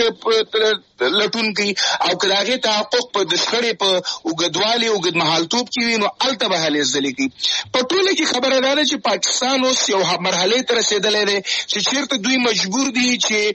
به لټون کوي او که د هغې تحقق په د شخړې په اوږدوالي اوږد مهالتوب کې وي نو هلته به هلې ځلې کوي په ټوله کې خبره دا ده چې پاکستان اوس یو مرحلې ته رسېدلی دی چې چېرته دوی مجبور دي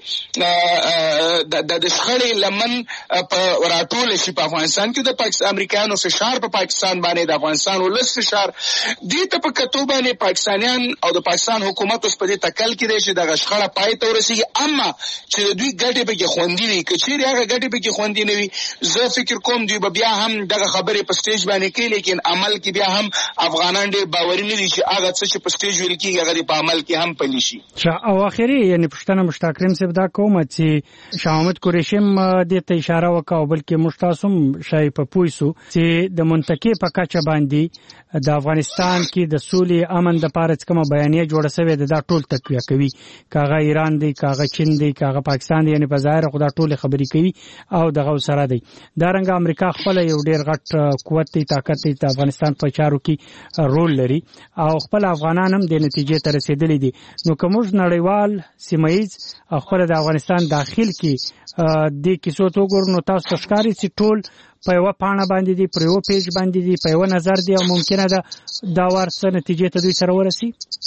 چې د شخړې لمن په راټوله شي په افغانستان کې د امریکایانو فشار په پاکستان باندې د افغانستان ولس فشار دې ته په کتو باندې پاکستانیان او د پاکستان حکومت اوس په دې تکل کې دی چې دغه شخړه پای ته ورسېږي اما چې د دوی ګټې پکې خوندي وي که چېرې هغه ګټې پکې خوندي نه وي زه فکر کوم دوی به بیا هم دغه خبرې په سټیج باندې کوي لیکن عمل کې بیا هم افغانان ډېر باوري نه دي چې هغه څه چې په سټیج ویل کېږي هغه په عمل کې هم پلی شي او اخري یعنی پښتنه مشتاق کریم صاحب دا کوم چې شاه محمود قریشي دې ته اشاره وکاو بلکې مشتاسم شای په پویسو چې د منطقې په کچه باندې د افغانستان کې د سولې امن د پاره کوم بیانیه جوړه شوې ده دا ټول تقویه کوي کاغه ایران دی کاغه چین دی کاغه پاکستان دی یعنی په ظاهر خدا ټول خبرې کوي او دغه سره دی دا رنګ امریکا خپل یو ډیر غټ قوت دی طاقت دی د افغانستان په چارو کې رول لري او خپل افغانان هم د نتیجې ته رسیدلي دي نو کومج نړیوال سیمایز خپل د افغانستان داخل کې د کیسو تو ګور نو تاسو ښکاری چې ټول په یو پاڼه باندې دی پر یو پیج باندې دی په یو نظر دی او ممکنه ده دا ورڅ نتیجې ته دوی سره ورسي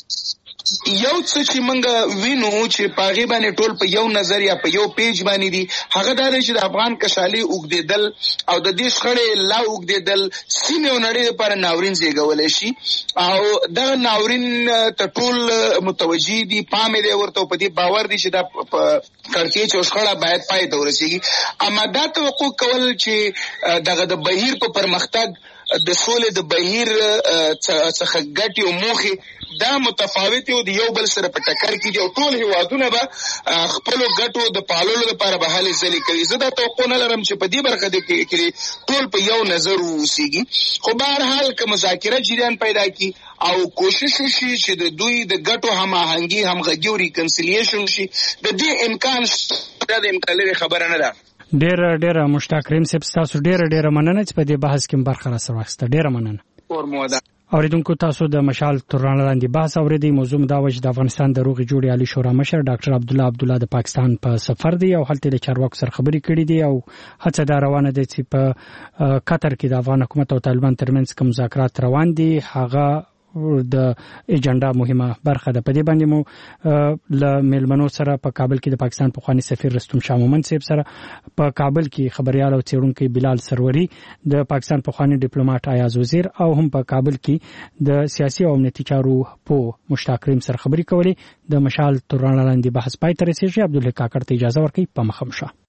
یو څه چې موږ وینو چې په هغې باندې ټول په یو نظر یا په یو پیج باندې دي هغه دا دی چې د افغان کشالي اوږدېدل او د دې شخړې لا اوږدېدل سیمې او نړۍ لپاره ناورین زېږولی شي او دغه ناورین ته ټول متوجه دي پام یې دی ورته او په دې باور دی چې دا کړکېچ او شخړه باید پای ته ورسېږي اما دا توقع کول چې دغه د بهیر په پرمختګ د سولې د بهیر څخه ګټې او موخې دا متفاوت او د یو بل سره په ټکر کې دي او ټول هیوادونه به خپلو ګټو د پاللو لپاره به هلې ځلې کوي زه دا توقع نه لرم چې په دې برخه کې ټول په یو نظر واوسېږي خو بهرحال که مذاکره جریان پیدا کړي او کوشش وشي چې د دوی د ګټو هماهنګي همغږي او ریکنسیلیشن شي د دې امکان دا د امکان لري خبره نه ده ډېر ډېر مشتاق کریم صاحب تاسو ډېر ډېر مننه چې په دې بحث کې برخه را سره واخیسته ډېر مننه اور مودا اوریدونکو تاسو د مشال توران لاندې بحث اوریدي موضوع دا و چې د افغانستان د روغې جوړې عالی شورا مشر ډاکټر عبد الله عبد الله د پاکستان په سفر دی او هلته د چارواکو سره خبرې کړې دي او هڅه دا روانه ده چې په قطر کې د افغان حکومت او طالبان ترمنځ کوم مذاکرات روان دي هغه د ایجنډا مهمه برخه ده په دې باندې مو ل میلمنو سره په کابل کې د پاکستان پخوانی سفیر رستم شاه مومند صاحب سره په کابل کې خبريال او څېړونکو بلال سروري د پاکستان پخوانی ډیپلوماټ ایاز وزیر او هم په کابل کې د سیاسي او امنیتي چارو په مشتاق کریم سره خبرې کولې د مشال توران لاندې بحث پای ته رسیدي عبدالله کاکړ ته اجازه ورکړي په مخمشه